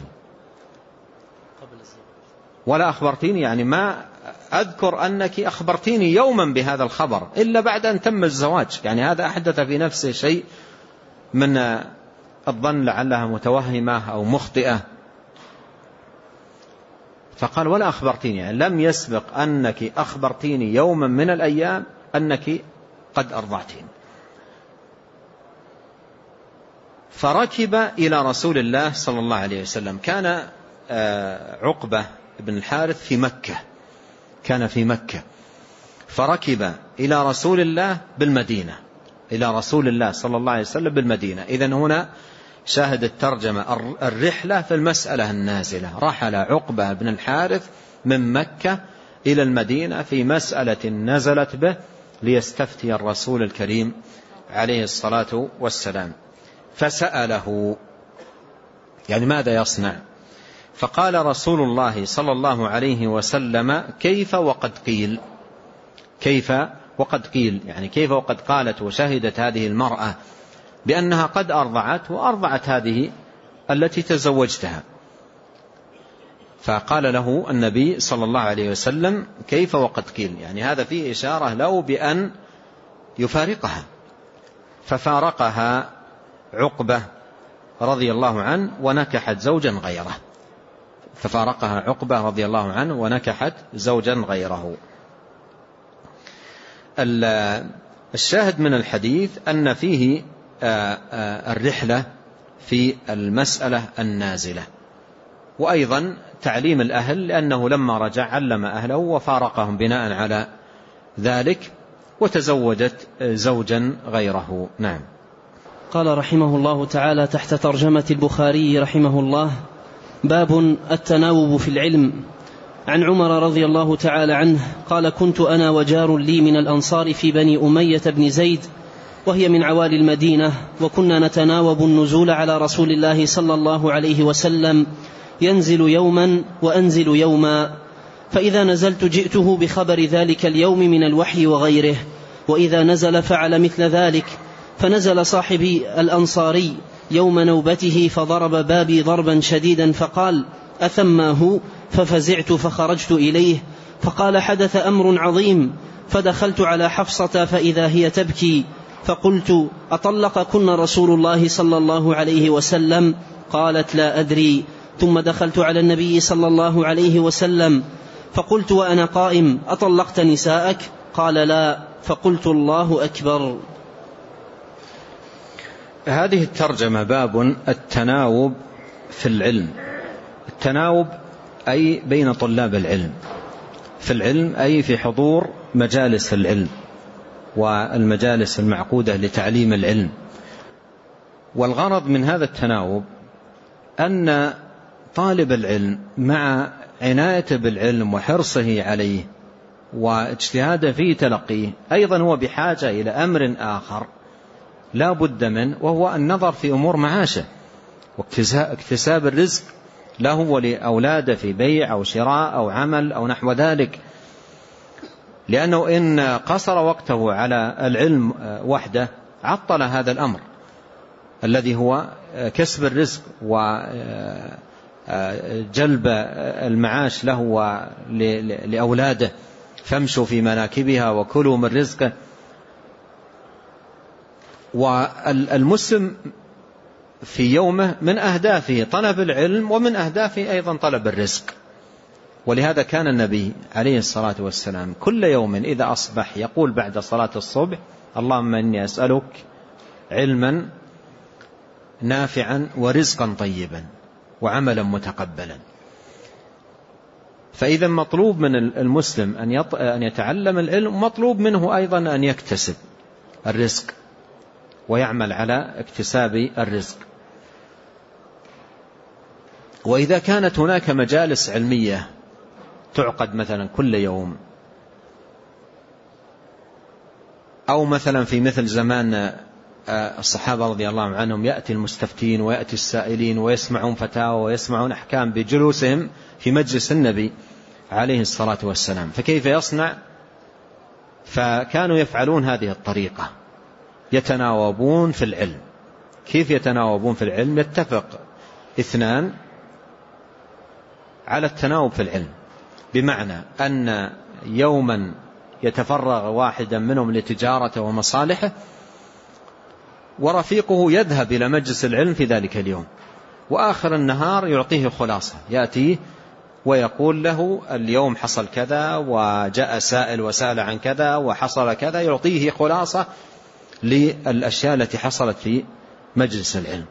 ولا أخبرتيني يعني ما أذكر أنك أخبرتيني يوما بهذا الخبر إلا بعد أن تم الزواج، يعني هذا أحدث في نفسه شيء من الظن لعلها متوهمة أو مخطئة. فقال ولا أخبرتيني، يعني لم يسبق أنك أخبرتيني يوما من الأيام أنك قد أرضعتين. فركب إلى رسول الله صلى الله عليه وسلم. كان عقبة بن الحارث في مكة كان في مكة فركب إلى رسول الله بالمدينة إلى رسول الله صلى الله عليه وسلم بالمدينة. إذن هنا شاهد الترجمة الرحلة في المسألة النازلة، رحل عقبة بن الحارث من مكة إلى المدينة في مسألة نزلت به ليستفتي الرسول الكريم عليه الصلاة والسلام. فسأله يعني ماذا يصنع؟ فقال رسول الله صلى الله عليه وسلم: كيف وقد قيل؟ كيف وقد قيل يعني كيف وقد قالت وشهدت هذه المرأة بأنها قد أرضعت وأرضعت هذه التي تزوجتها. فقال له النبي صلى الله عليه وسلم: كيف وقد قيل؟ يعني هذا فيه إشارة له بأن يفارقها. ففارقها عقبة رضي الله عنه ونكحت زوجا غيره. ففارقها عقبة رضي الله عنه ونكحت زوجا غيره. الشاهد من الحديث أن فيه الرحلة في المسألة النازلة، وأيضا تعليم الأهل، لأنه لما رجع علم أهله وفارقهم بناء على ذلك، وتزوجت زوجا غيره. نعم. قال رحمه الله تعالى تحت ترجمة البخاري رحمه الله: باب التناوب في العلم. عن عمر رضي الله تعالى عنه قال: كنت أنا وجار لي من الأنصار في بني أمية بن زيد، وهي من عوالي المدينة، وكنا نتناوب النزول على رسول الله صلى الله عليه وسلم، ينزل يوما وأنزل يوما، فإذا نزلت جئته بخبر ذلك اليوم من الوحي وغيره، وإذا نزل فعل مثل ذلك. فنزل صاحبي الأنصاري يوم نوبته فضرب بابي ضربا شديدا فقال: أثماه؟ ففزعت فخرجت إليه، فقال: حدث أمر عظيم. فدخلت على حفصة فإذا هي تبكي، فقلت: أطلقكن رسول الله صلى الله عليه وسلم؟ قالت: لا أدري. ثم دخلت على النبي صلى الله عليه وسلم فقلت وأنا قائم: أطلقت نساءك؟ قال: لا. فقلت: الله أكبر. هذه الترجمة باب التناوب في العلم. التناوب أي بين طلاب العلم، في العلم أي في حضور مجالس العلم والمجالس المعقودة لتعليم العلم. والغرض من هذا التناوب أن طالب العلم مع عنايته بالعلم وحرصه عليه واجتهاده في تلقيه أيضا هو بحاجة إلى أمر آخر لا بد منه، وهو النظر في أمور معاشه واكتساب الرزق له ولأولاده في بيع أو شراء أو عمل أو نحو ذلك. لأنه إن قصر وقته على العلم وحده عطل هذا الأمر الذي هو كسب الرزق وجلب المعاش له ولأولاده، فامشوا في مناكبها وكلوا من رزقه. والمسلم في يومه من أهدافه طلب العلم، ومن أهدافه أيضا طلب الرزق. ولهذا كان النبي عليه الصلاة والسلام كل يوم إذا أصبح يقول بعد صلاة الصبح: اللهم إني أسألك علما نافعا ورزقا طيبا وعملا متقبلا. فإذا مطلوب من المسلم أن يتعلم العلم، مطلوب منه أيضا أن يكتسب الرزق ويعمل على اكتساب الرزق. وإذا كانت هناك مجالس علمية تعقد مثلا كل يوم، أو مثلا في مثل زمان الصحابة رضي الله عنهم يأتي المستفتين ويأتي السائلين ويسمعون فتاوى ويسمعون أحكام بجلوسهم في مجلس النبي عليه الصلاة والسلام، فكيف يصنع؟ فكانوا يفعلون هذه الطريقة، يتناوبون في العلم. كيف يتناوبون في العلم؟ يتفق اثنان على التناوب في العلم، بمعنى أن يوما يتفرغ واحدا منهم لتجارته ومصالحه، ورفيقه يذهب إلى مجلس العلم في ذلك اليوم، وآخر النهار يعطيه خلاصة، يأتيه ويقول له: اليوم حصل كذا، وجاء سائل وسأل عن كذا، وحصل كذا، يعطيه خلاصة للأشياء التي حصلت في مجلس العلم.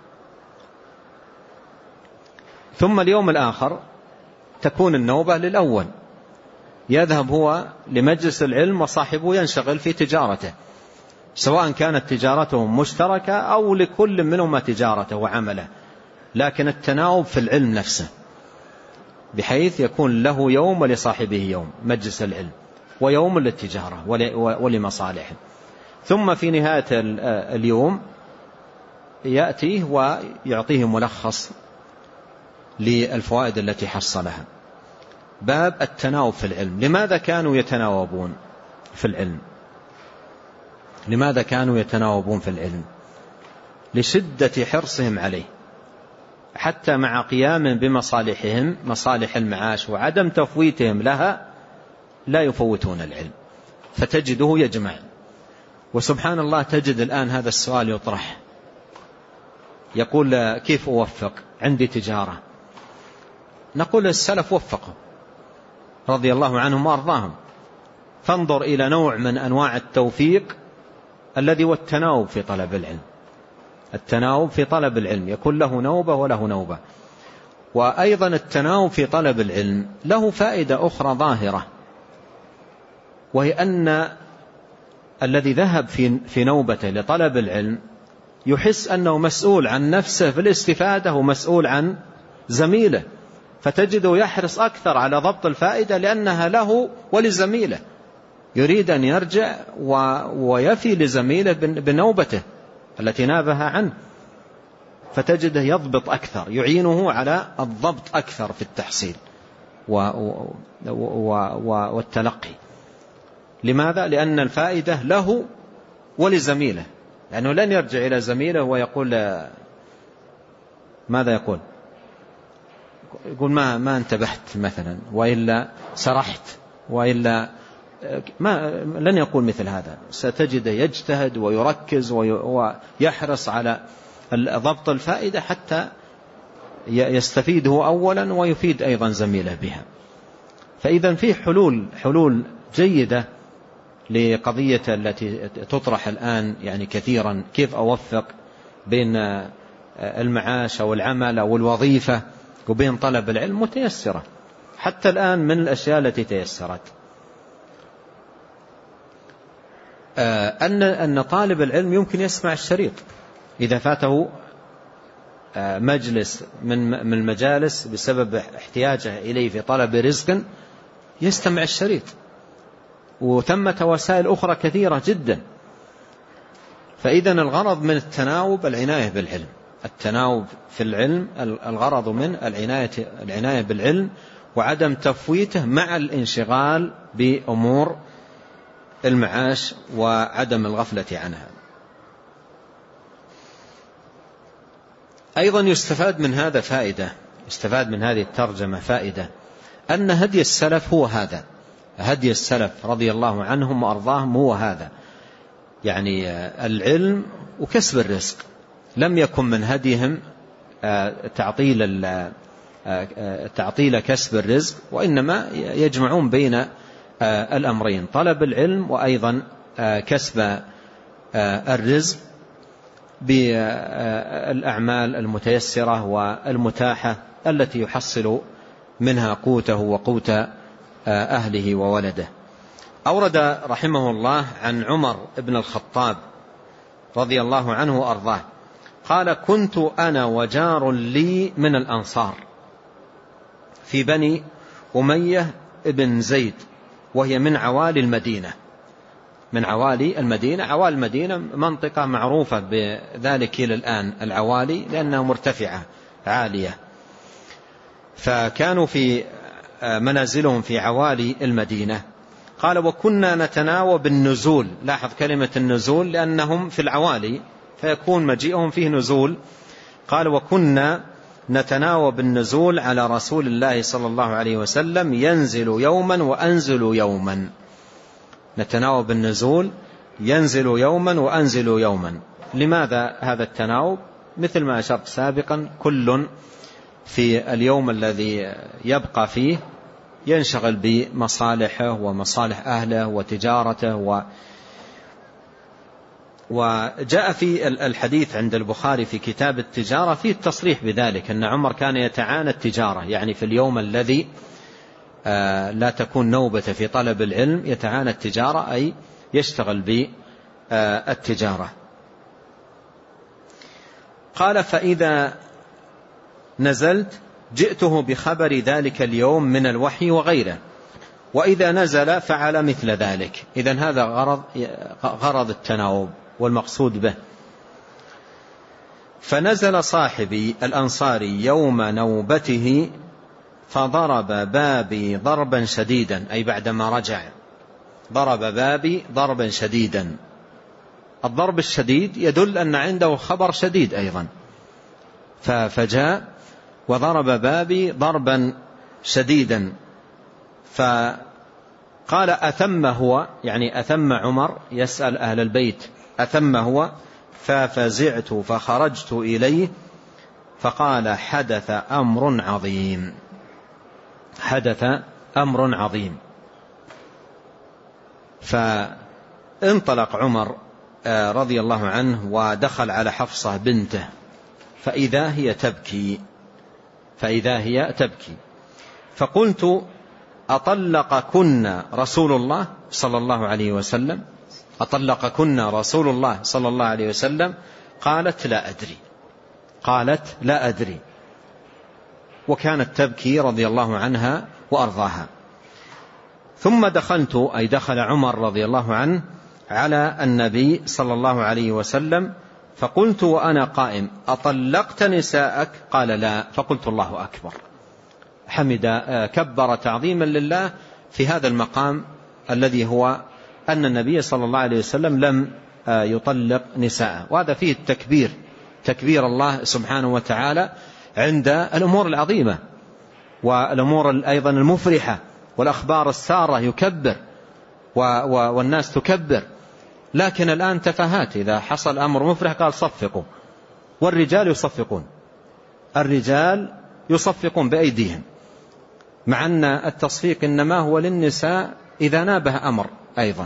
ثم اليوم الآخر تكون النوبة للأول، يذهب هو لمجلس العلم وصاحبه ينشغل في تجارته، سواء كانت تجارتهم مشتركة أو لكل منهما تجارته وعمله، لكن التناوب في العلم نفسه، بحيث يكون له يوم ولصاحبه يوم مجلس العلم، ويوم للتجارة ولمصالحه. ثم في نهاية اليوم يأتيه ويعطيه ملخص للفوائد التي حصلها. باب التناوب في العلم. لماذا كانوا يتناوبون في العلم؟ لماذا كانوا يتناوبون في العلم؟ لشدة حرصهم عليه، حتى مع قيام بمصالحهم، مصالح المعاش، وعدم تفويتهم لها، لا يفوتون العلم، فتجده يجمع. وسبحان الله تجد الآن هذا السؤال يطرح، يقول كيف أوفق؟ عندي تجارة. نقول السلف وفقوا رضي الله عنهم وأرضاهم، فانظر إلى نوع من أنواع التوفيق الذي هو التناوب في طلب العلم. التناوب في طلب العلم يكون له نوبة وله نوبة. وأيضا التناوب في طلب العلم له فائدة أخرى ظاهرة، وهي أن الذي ذهب في في نوبته لطلب العلم يحس أنه مسؤول عن نفسه في الاستفادة ومسؤول عن زميله، فتجده يحرص أكثر على ضبط الفائدة لأنها له ولزميله، يريد أن يرجع ويفي لزميله بنوبته التي نابها عنه، فتجده يضبط أكثر، يعينه على الضبط أكثر في التحصيل والتلقي. لماذا؟ لأن الفائدة له ولزميله، لأنه لن يرجع إلى زميله ويقول ماذا يقول؟ يقول ما ما انتبهت مثلا، وإلا سرحت، وإلا ما لن يقول مثل هذا. ستجد يجتهد ويركز ويحرص على ضبط الفائدة حتى يستفيده أولا ويفيد أيضا زميله بها. فإذا في حلول حلول جيدة لقضية التي تطرح الآن يعني كثيرا، كيف أوفق بين المعاش أو العمل أو الوظيفة وبين طلب العلم، متيسرة حتى الآن، من الأشياء التي تيسرت أن أن طالب العلم يمكن يسمع الشريط إذا فاته مجلس من من المجالس بسبب احتياجه إليه في طلب رزق، يستمع الشريط. وثمة وسائل أخرى كثيرة جدا. فإذا الغرض من التناوب العناية بالعلم، التناوب في العلم الغرض من العناية العناية بالعلم وعدم تفويته مع الانشغال بأمور المعاش وعدم الغفلة عنها. أيضا يستفاد من هذا فائدة، يستفاد من هذه الترجمة فائدة، أن هدي السلف هو هذا، هدي السلف رضي الله عنهم وأرضاهم هو هذا، يعني العلم وكسب الرزق. لم يكن من هديهم تعطيل تعطيل كسب الرزق، وإنما يجمعون بين الأمرين، طلب العلم وأيضا كسب الرزق بالأعمال المتيسرة والمتاحة التي يحصل منها قوته وقوت أهله وولده. أورد رحمه الله عن عمر بن الخطاب رضي الله عنه وأرضاه قال: كنت أنا وجار لي من الأنصار في بني أمية بن زيد، وهي من عوالي المدينة، من عوالي المدينة. عوالي المدينة منطقة معروفة بذلك إلى الآن، العوالي، لأنها مرتفعة عالية، فكانوا في منازلهم في عوالي المدينة. قال: وكنا نتناوب النزول. لاحظ كلمة النزول لأنهم في العوالي فيكون مجيئهم فيه نزول. قال: وكنا نتناوب النزول على رسول الله صلى الله عليه وسلم، ينزل يوما وأنزل يوما. نتناوب النزول، ينزل يوما وأنزل يوما. لماذا هذا التناوب؟ مثل ما أشرت سابقا، كل في اليوم الذي يبقى فيه ينشغل بمصالحه ومصالح أهله وتجارته. و وجاء في الحديث عند البخاري في كتاب التجارة فيه التصريح بذلك، أن عمر كان يتعانى التجارة، يعني في اليوم الذي لا تكون نوبته في طلب العلم يتعانى التجارة، أي يشتغل بالتجارة. قال: فإذا نزلت جئته بخبر ذلك اليوم من الوحي وغيره، وإذا نزل فعل مثل ذلك. إذن هذا غرض غرض التناوب والمقصود به. فنزل صاحبي الأنصاري يوم نوبته فضرب بابي ضربا شديدا، أي بعدما رجع ضرب بابي ضربا شديدا. الضرب الشديد يدل أن عنده خبر شديد أيضا، فجاء وضرب بابي ضربا شديدا. فقال أثم هو، يعني أثم عمر، يسأل أهل البيت أثم هو؟ ففزعت فخرجت إليه فقال حدث أمر عظيم، حدث أمر عظيم. فانطلق عمر رضي الله عنه ودخل على حفصة بنته فإذا هي تبكي فإذا هي تبكي فقلت أطلقكن رسول الله صلى الله عليه وسلم أطلقكن رسول الله صلى الله عليه وسلم؟ قالت لا أدري قالت لا أدري وكانت تبكي رضي الله عنها وأرضاها. ثم دخلت، أي دخل عمر رضي الله عنه على النبي صلى الله عليه وسلم فقلت وأنا قائم أطلقت نساءك؟ قال لا. فقلت الله أكبر، حمد كبر تعظيما لله في هذا المقام الذي هو أن النبي صلى الله عليه وسلم لم يطلق نساءه، وهذا فيه التكبير، تكبير الله سبحانه وتعالى عند الأمور العظيمة والأمور أيضا المفرحة والأخبار السارة يكبر والناس تكبر. لكن الآن تفاهات، إذا حصل أمر مفرح قال صفقوا، والرجال يصفقون، الرجال يصفقون بأيديهم، مع أن التصفيق إنما هو للنساء إذا نابه أمر أيضا.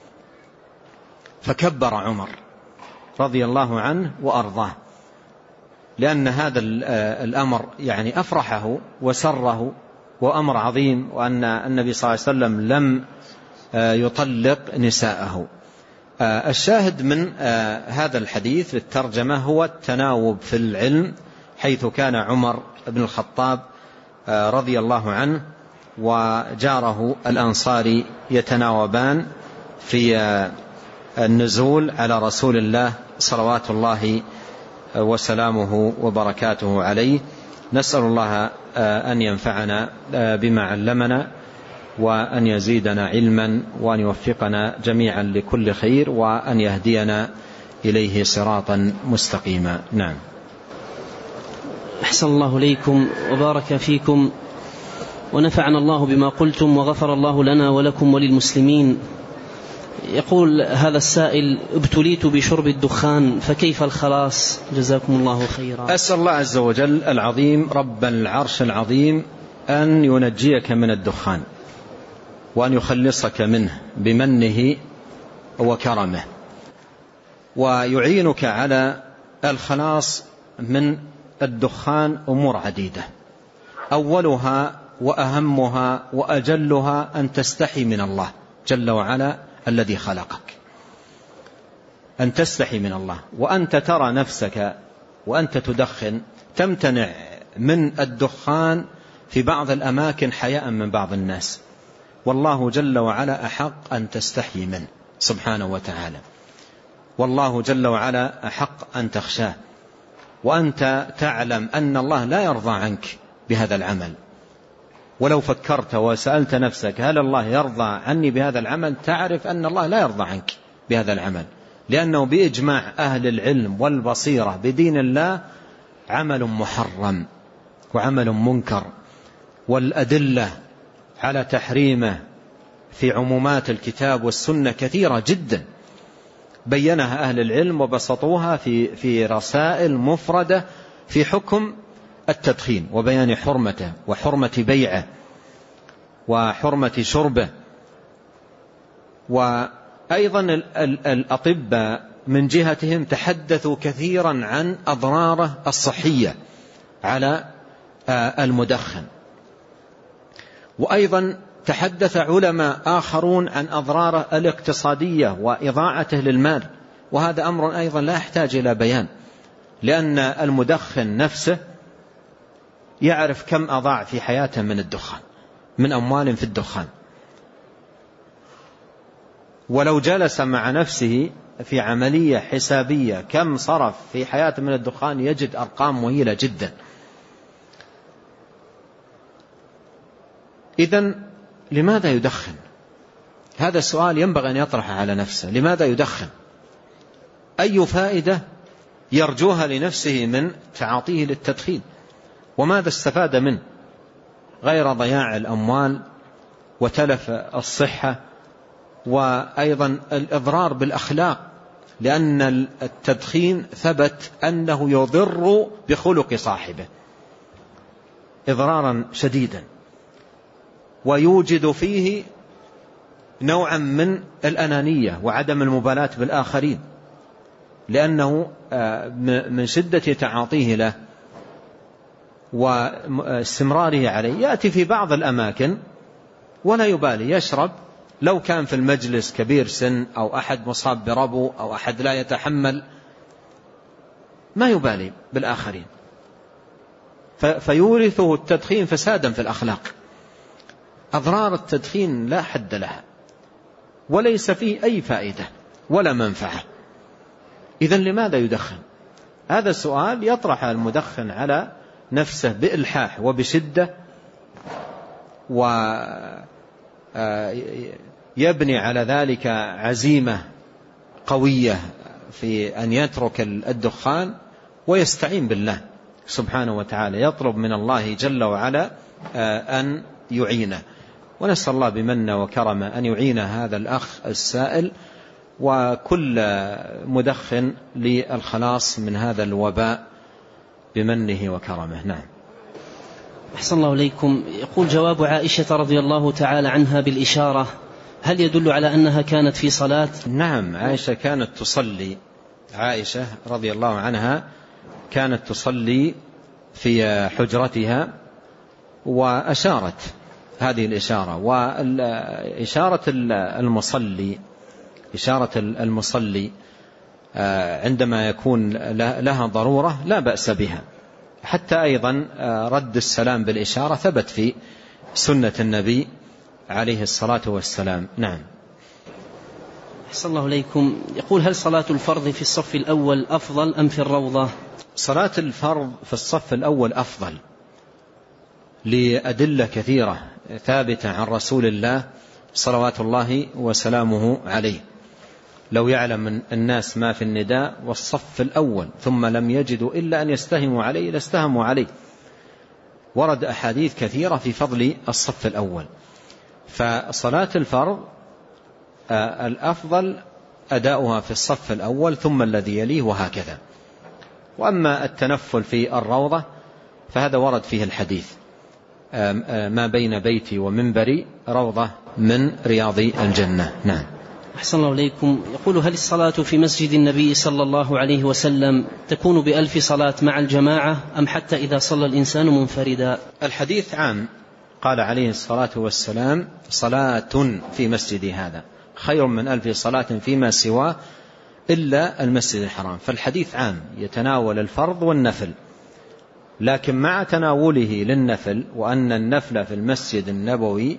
فكبر عمر رضي الله عنه وأرضاه، لأن هذا الأمر يعني أفرحه وسره وأمر عظيم، وأن النبي صلى الله عليه وسلم لم يطلق نساءه. الشاهد من هذا الحديث في الترجمة هو التناوب في العلم، حيث كان عمر بن الخطاب رضي الله عنه وجاره الأنصاري يتناوبان في النزول على رسول الله صلوات الله وسلامه وبركاته عليه. نسأل الله أن ينفعنا بما علمنا وأن يزيدنا علما وأن يوفقنا جميعا لكل خير وأن يهدينا إليه صراطا مستقيما. نعم. أحسن الله إليكم وبارك فيكم ونفعنا الله بما قلتم وغفر الله لنا ولكم وللمسلمين. يقول هذا السائل: ابتليت بشرب الدخان فكيف الخلاص؟ جزاكم الله خيرا. أسأل الله عز وجل العظيم رب العرش العظيم أن ينجيك من الدخان وأن يخلصك منه بمنه وكرمه، ويعينك على الخلاص من الدخان أمور عديدة، أولها وأهمها وأجلها أن تستحي من الله جل وعلا الذي خلقك، أن تستحي من الله، وأنت ترى نفسك وأنت تدخن تمتنع من الدخان في بعض الأماكن حياء من بعض الناس، والله جل وعلا أحق أن تستحي منه سبحانه وتعالى، والله جل وعلا أحق أن تخشاه، وأنت تعلم أن الله لا يرضى عنك بهذا العمل. ولو فكرت وسألت نفسك هل الله يرضى عني بهذا العمل، تعرف أن الله لا يرضى عنك بهذا العمل، لأنه بإجماع أهل العلم والبصيرة بدين الله عمل محرم وعمل منكر، والأدلة على تحريمه في عمومات الكتاب والسنة كثيرة جدا بينها أهل العلم وبسطوها في في رسائل مفردة في حكم التدخين وبيان حرمته وحرمة بيعه وحرمة شربه. وأيضا الأطباء من جهتهم تحدثوا كثيرا عن أضراره الصحية على المدخن، وأيضا تحدث علماء آخرون عن أضراره الاقتصادية وإضاعته للمال، وهذا أمر أيضا لا يحتاج إلى بيان، لأن المدخن نفسه يعرف كم أضاع في حياته من الدخان، من أموال في الدخان، ولو جلس مع نفسه في عملية حسابية كم صرف في حياته من الدخان يجد أرقام مهيلة جدا. إذن لماذا يدخن؟ هذا السؤال ينبغي أن يطرحه على نفسه. لماذا يدخن؟ أي فائدة يرجوها لنفسه من تعاطيه للتدخين؟ وماذا استفاد منه غير ضياع الأموال وتلف الصحة وأيضا الإضرار بالأخلاق، لأن التدخين ثبت أنه يضر بخلق صاحبه إضرارا شديدا، ويوجد فيه نوعا من الأنانية وعدم المبالاة بالآخرين، لأنه من شدة تعاطيه له واستمراره عليه يأتي في بعض الأماكن ولا يبالي، يشرب لو كان في المجلس كبير سن أو أحد مصاب بربو أو أحد لا يتحمل ما يبالي بالآخرين، فيورثه التدخين فسادا في الأخلاق. أضرار التدخين لا حد لها وليس فيه أي فائدة ولا منفعة. إذن لماذا يدخن؟ هذا السؤال يطرح المدخن على نفسه بإلحاح وبشدة، ويبني على ذلك عزيمة قوية في أن يترك الدخان ويستعين بالله سبحانه وتعالى، يطلب من الله جل وعلا أن يعينه. ونسأل الله بمنه وكرمه أن يعين هذا الأخ السائل وكل مدخن للخلاص من هذا الوباء بمنه وكرمه. نعم. أحسن الله إليكم. يقول جواب عائشة رضي الله تعالى عنها بالإشارة هل يدل على أنها كانت في صلاة؟ نعم، عائشة كانت تصلي، عائشة رضي الله عنها كانت تصلي في حجرتها وأشارت هذه الإشارة. وإشارة المصلي إشارة المصلي عندما يكون لها ضرورة لا بأس بها، حتى أيضا رد السلام بالإشارة ثبت في سنة النبي عليه الصلاة والسلام. نعم. أحسن الله إليكم. يقول هل صلاة الفرض في الصف الأول أفضل أم في الروضة؟ صلاة الفرض في الصف الأول أفضل لأدلة كثيرة ثابتة عن رسول الله صلوات الله وسلامه عليه. لو يعلم الناس ما في النداء والصف الأول ثم لم يجدوا إلا أن يستهموا عليه لاستهموا عليه. ورد أحاديث كثيرة في فضل الصف الأول. فصلاة الفرض الأفضل أداؤها في الصف الأول ثم الذي يليه وهكذا. وأما التنفل في الروضة فهذا ورد فيه الحديث ما بين بيتي ومنبري روضة من رياض الجنة. نعم. أحسن الله إليكم. يقول هل الصلاة في مسجد النبي صلى الله عليه وسلم تكون بألف صلاة مع الجماعة أم حتى إذا صلى الإنسان منفردا؟ الحديث عام، قال عليه الصلاة والسلام صلاة في مسجد هذا خير من ألف صلاة فيما سواه إلا المسجد الحرام. فالحديث عام يتناول الفرض والنفل، لكن مع تناوله للنفل وأن النفل في المسجد النبوي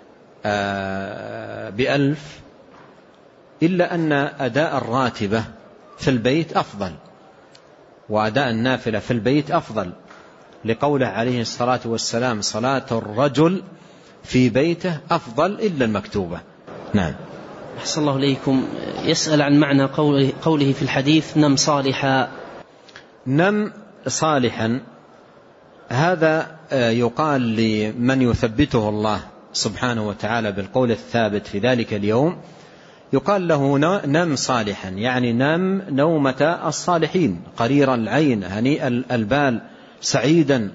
بألف، إلا أن أداء الراتبة في البيت أفضل وأداء النافلة في البيت أفضل، لقوله عليه الصلاة والسلام صلاة الرجل في بيته أفضل إلا المكتوبة. نعم. أحسن الله إليكم. يسأل عن معنى قوله, قوله في الحديث نم صالحا. نم صالحا هذا يقال لمن يثبته الله سبحانه وتعالى بالقول الثابت في ذلك اليوم، يقال له نم صالحا، يعني نم نومة الصالحين، قرير العين، هنيء البال، سعيدا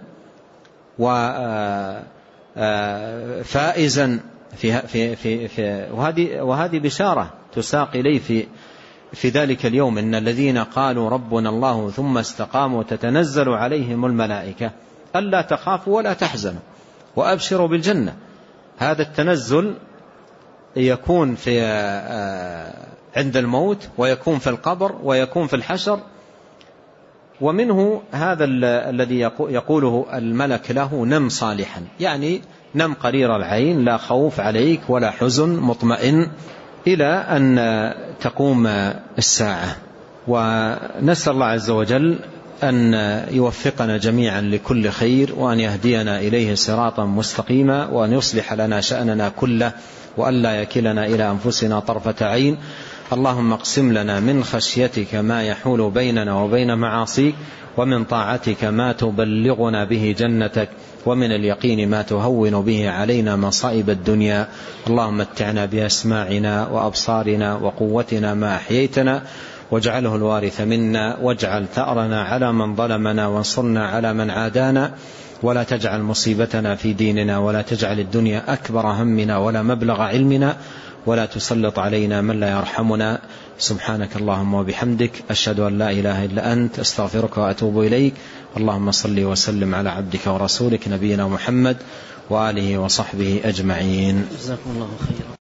وفائزا في في في, في وهذه وهذه بشارة تساق إليه في في ذلك اليوم. إن الذين قالوا ربنا الله ثم استقاموا تتنزل عليهم الملائكة ألا تخافوا ولا تحزنوا وأبشروا بالجنة. هذا التنزل يكون في عند الموت ويكون في القبر ويكون في الحشر. ومنه هذا الذي يقوله الملك له نم صالحا، يعني نم قرير العين، لا خوف عليك ولا حزن، مطمئن إلى أن تقوم الساعة. ونسأل الله عز وجل أن يوفقنا جميعا لكل خير، وأن يهدينا إليه صراطا مستقيما، وأن يصلح لنا شأننا كله، وأن لا يكلنا إلى أنفسنا طرفة عين. اللهم اقسم لنا من خشيتك ما يحول بيننا وبين معاصيك، ومن طاعتك ما تبلغنا به جنتك، ومن اليقين ما تهون به علينا مصائب الدنيا. اللهم متعنا بأسماعنا وأبصارنا وقوتنا ما أحييتنا، واجعله الوارث منا، واجعل ثأرنا على من ظلمنا، وانصرنا على من عادانا، ولا تجعل مصيبتنا في ديننا، ولا تجعل الدنيا أكبر همنا ولا مبلغ علمنا، ولا تسلط علينا من لا يرحمنا. سبحانك اللهم وبحمدك، أشهد أن لا إله إلا أنت، أستغفرك وأتوب إليك. اللهم صل وسلم على عبدك ورسولك نبينا محمد وآله وصحبه أجمعين. جزاكم الله خيرا.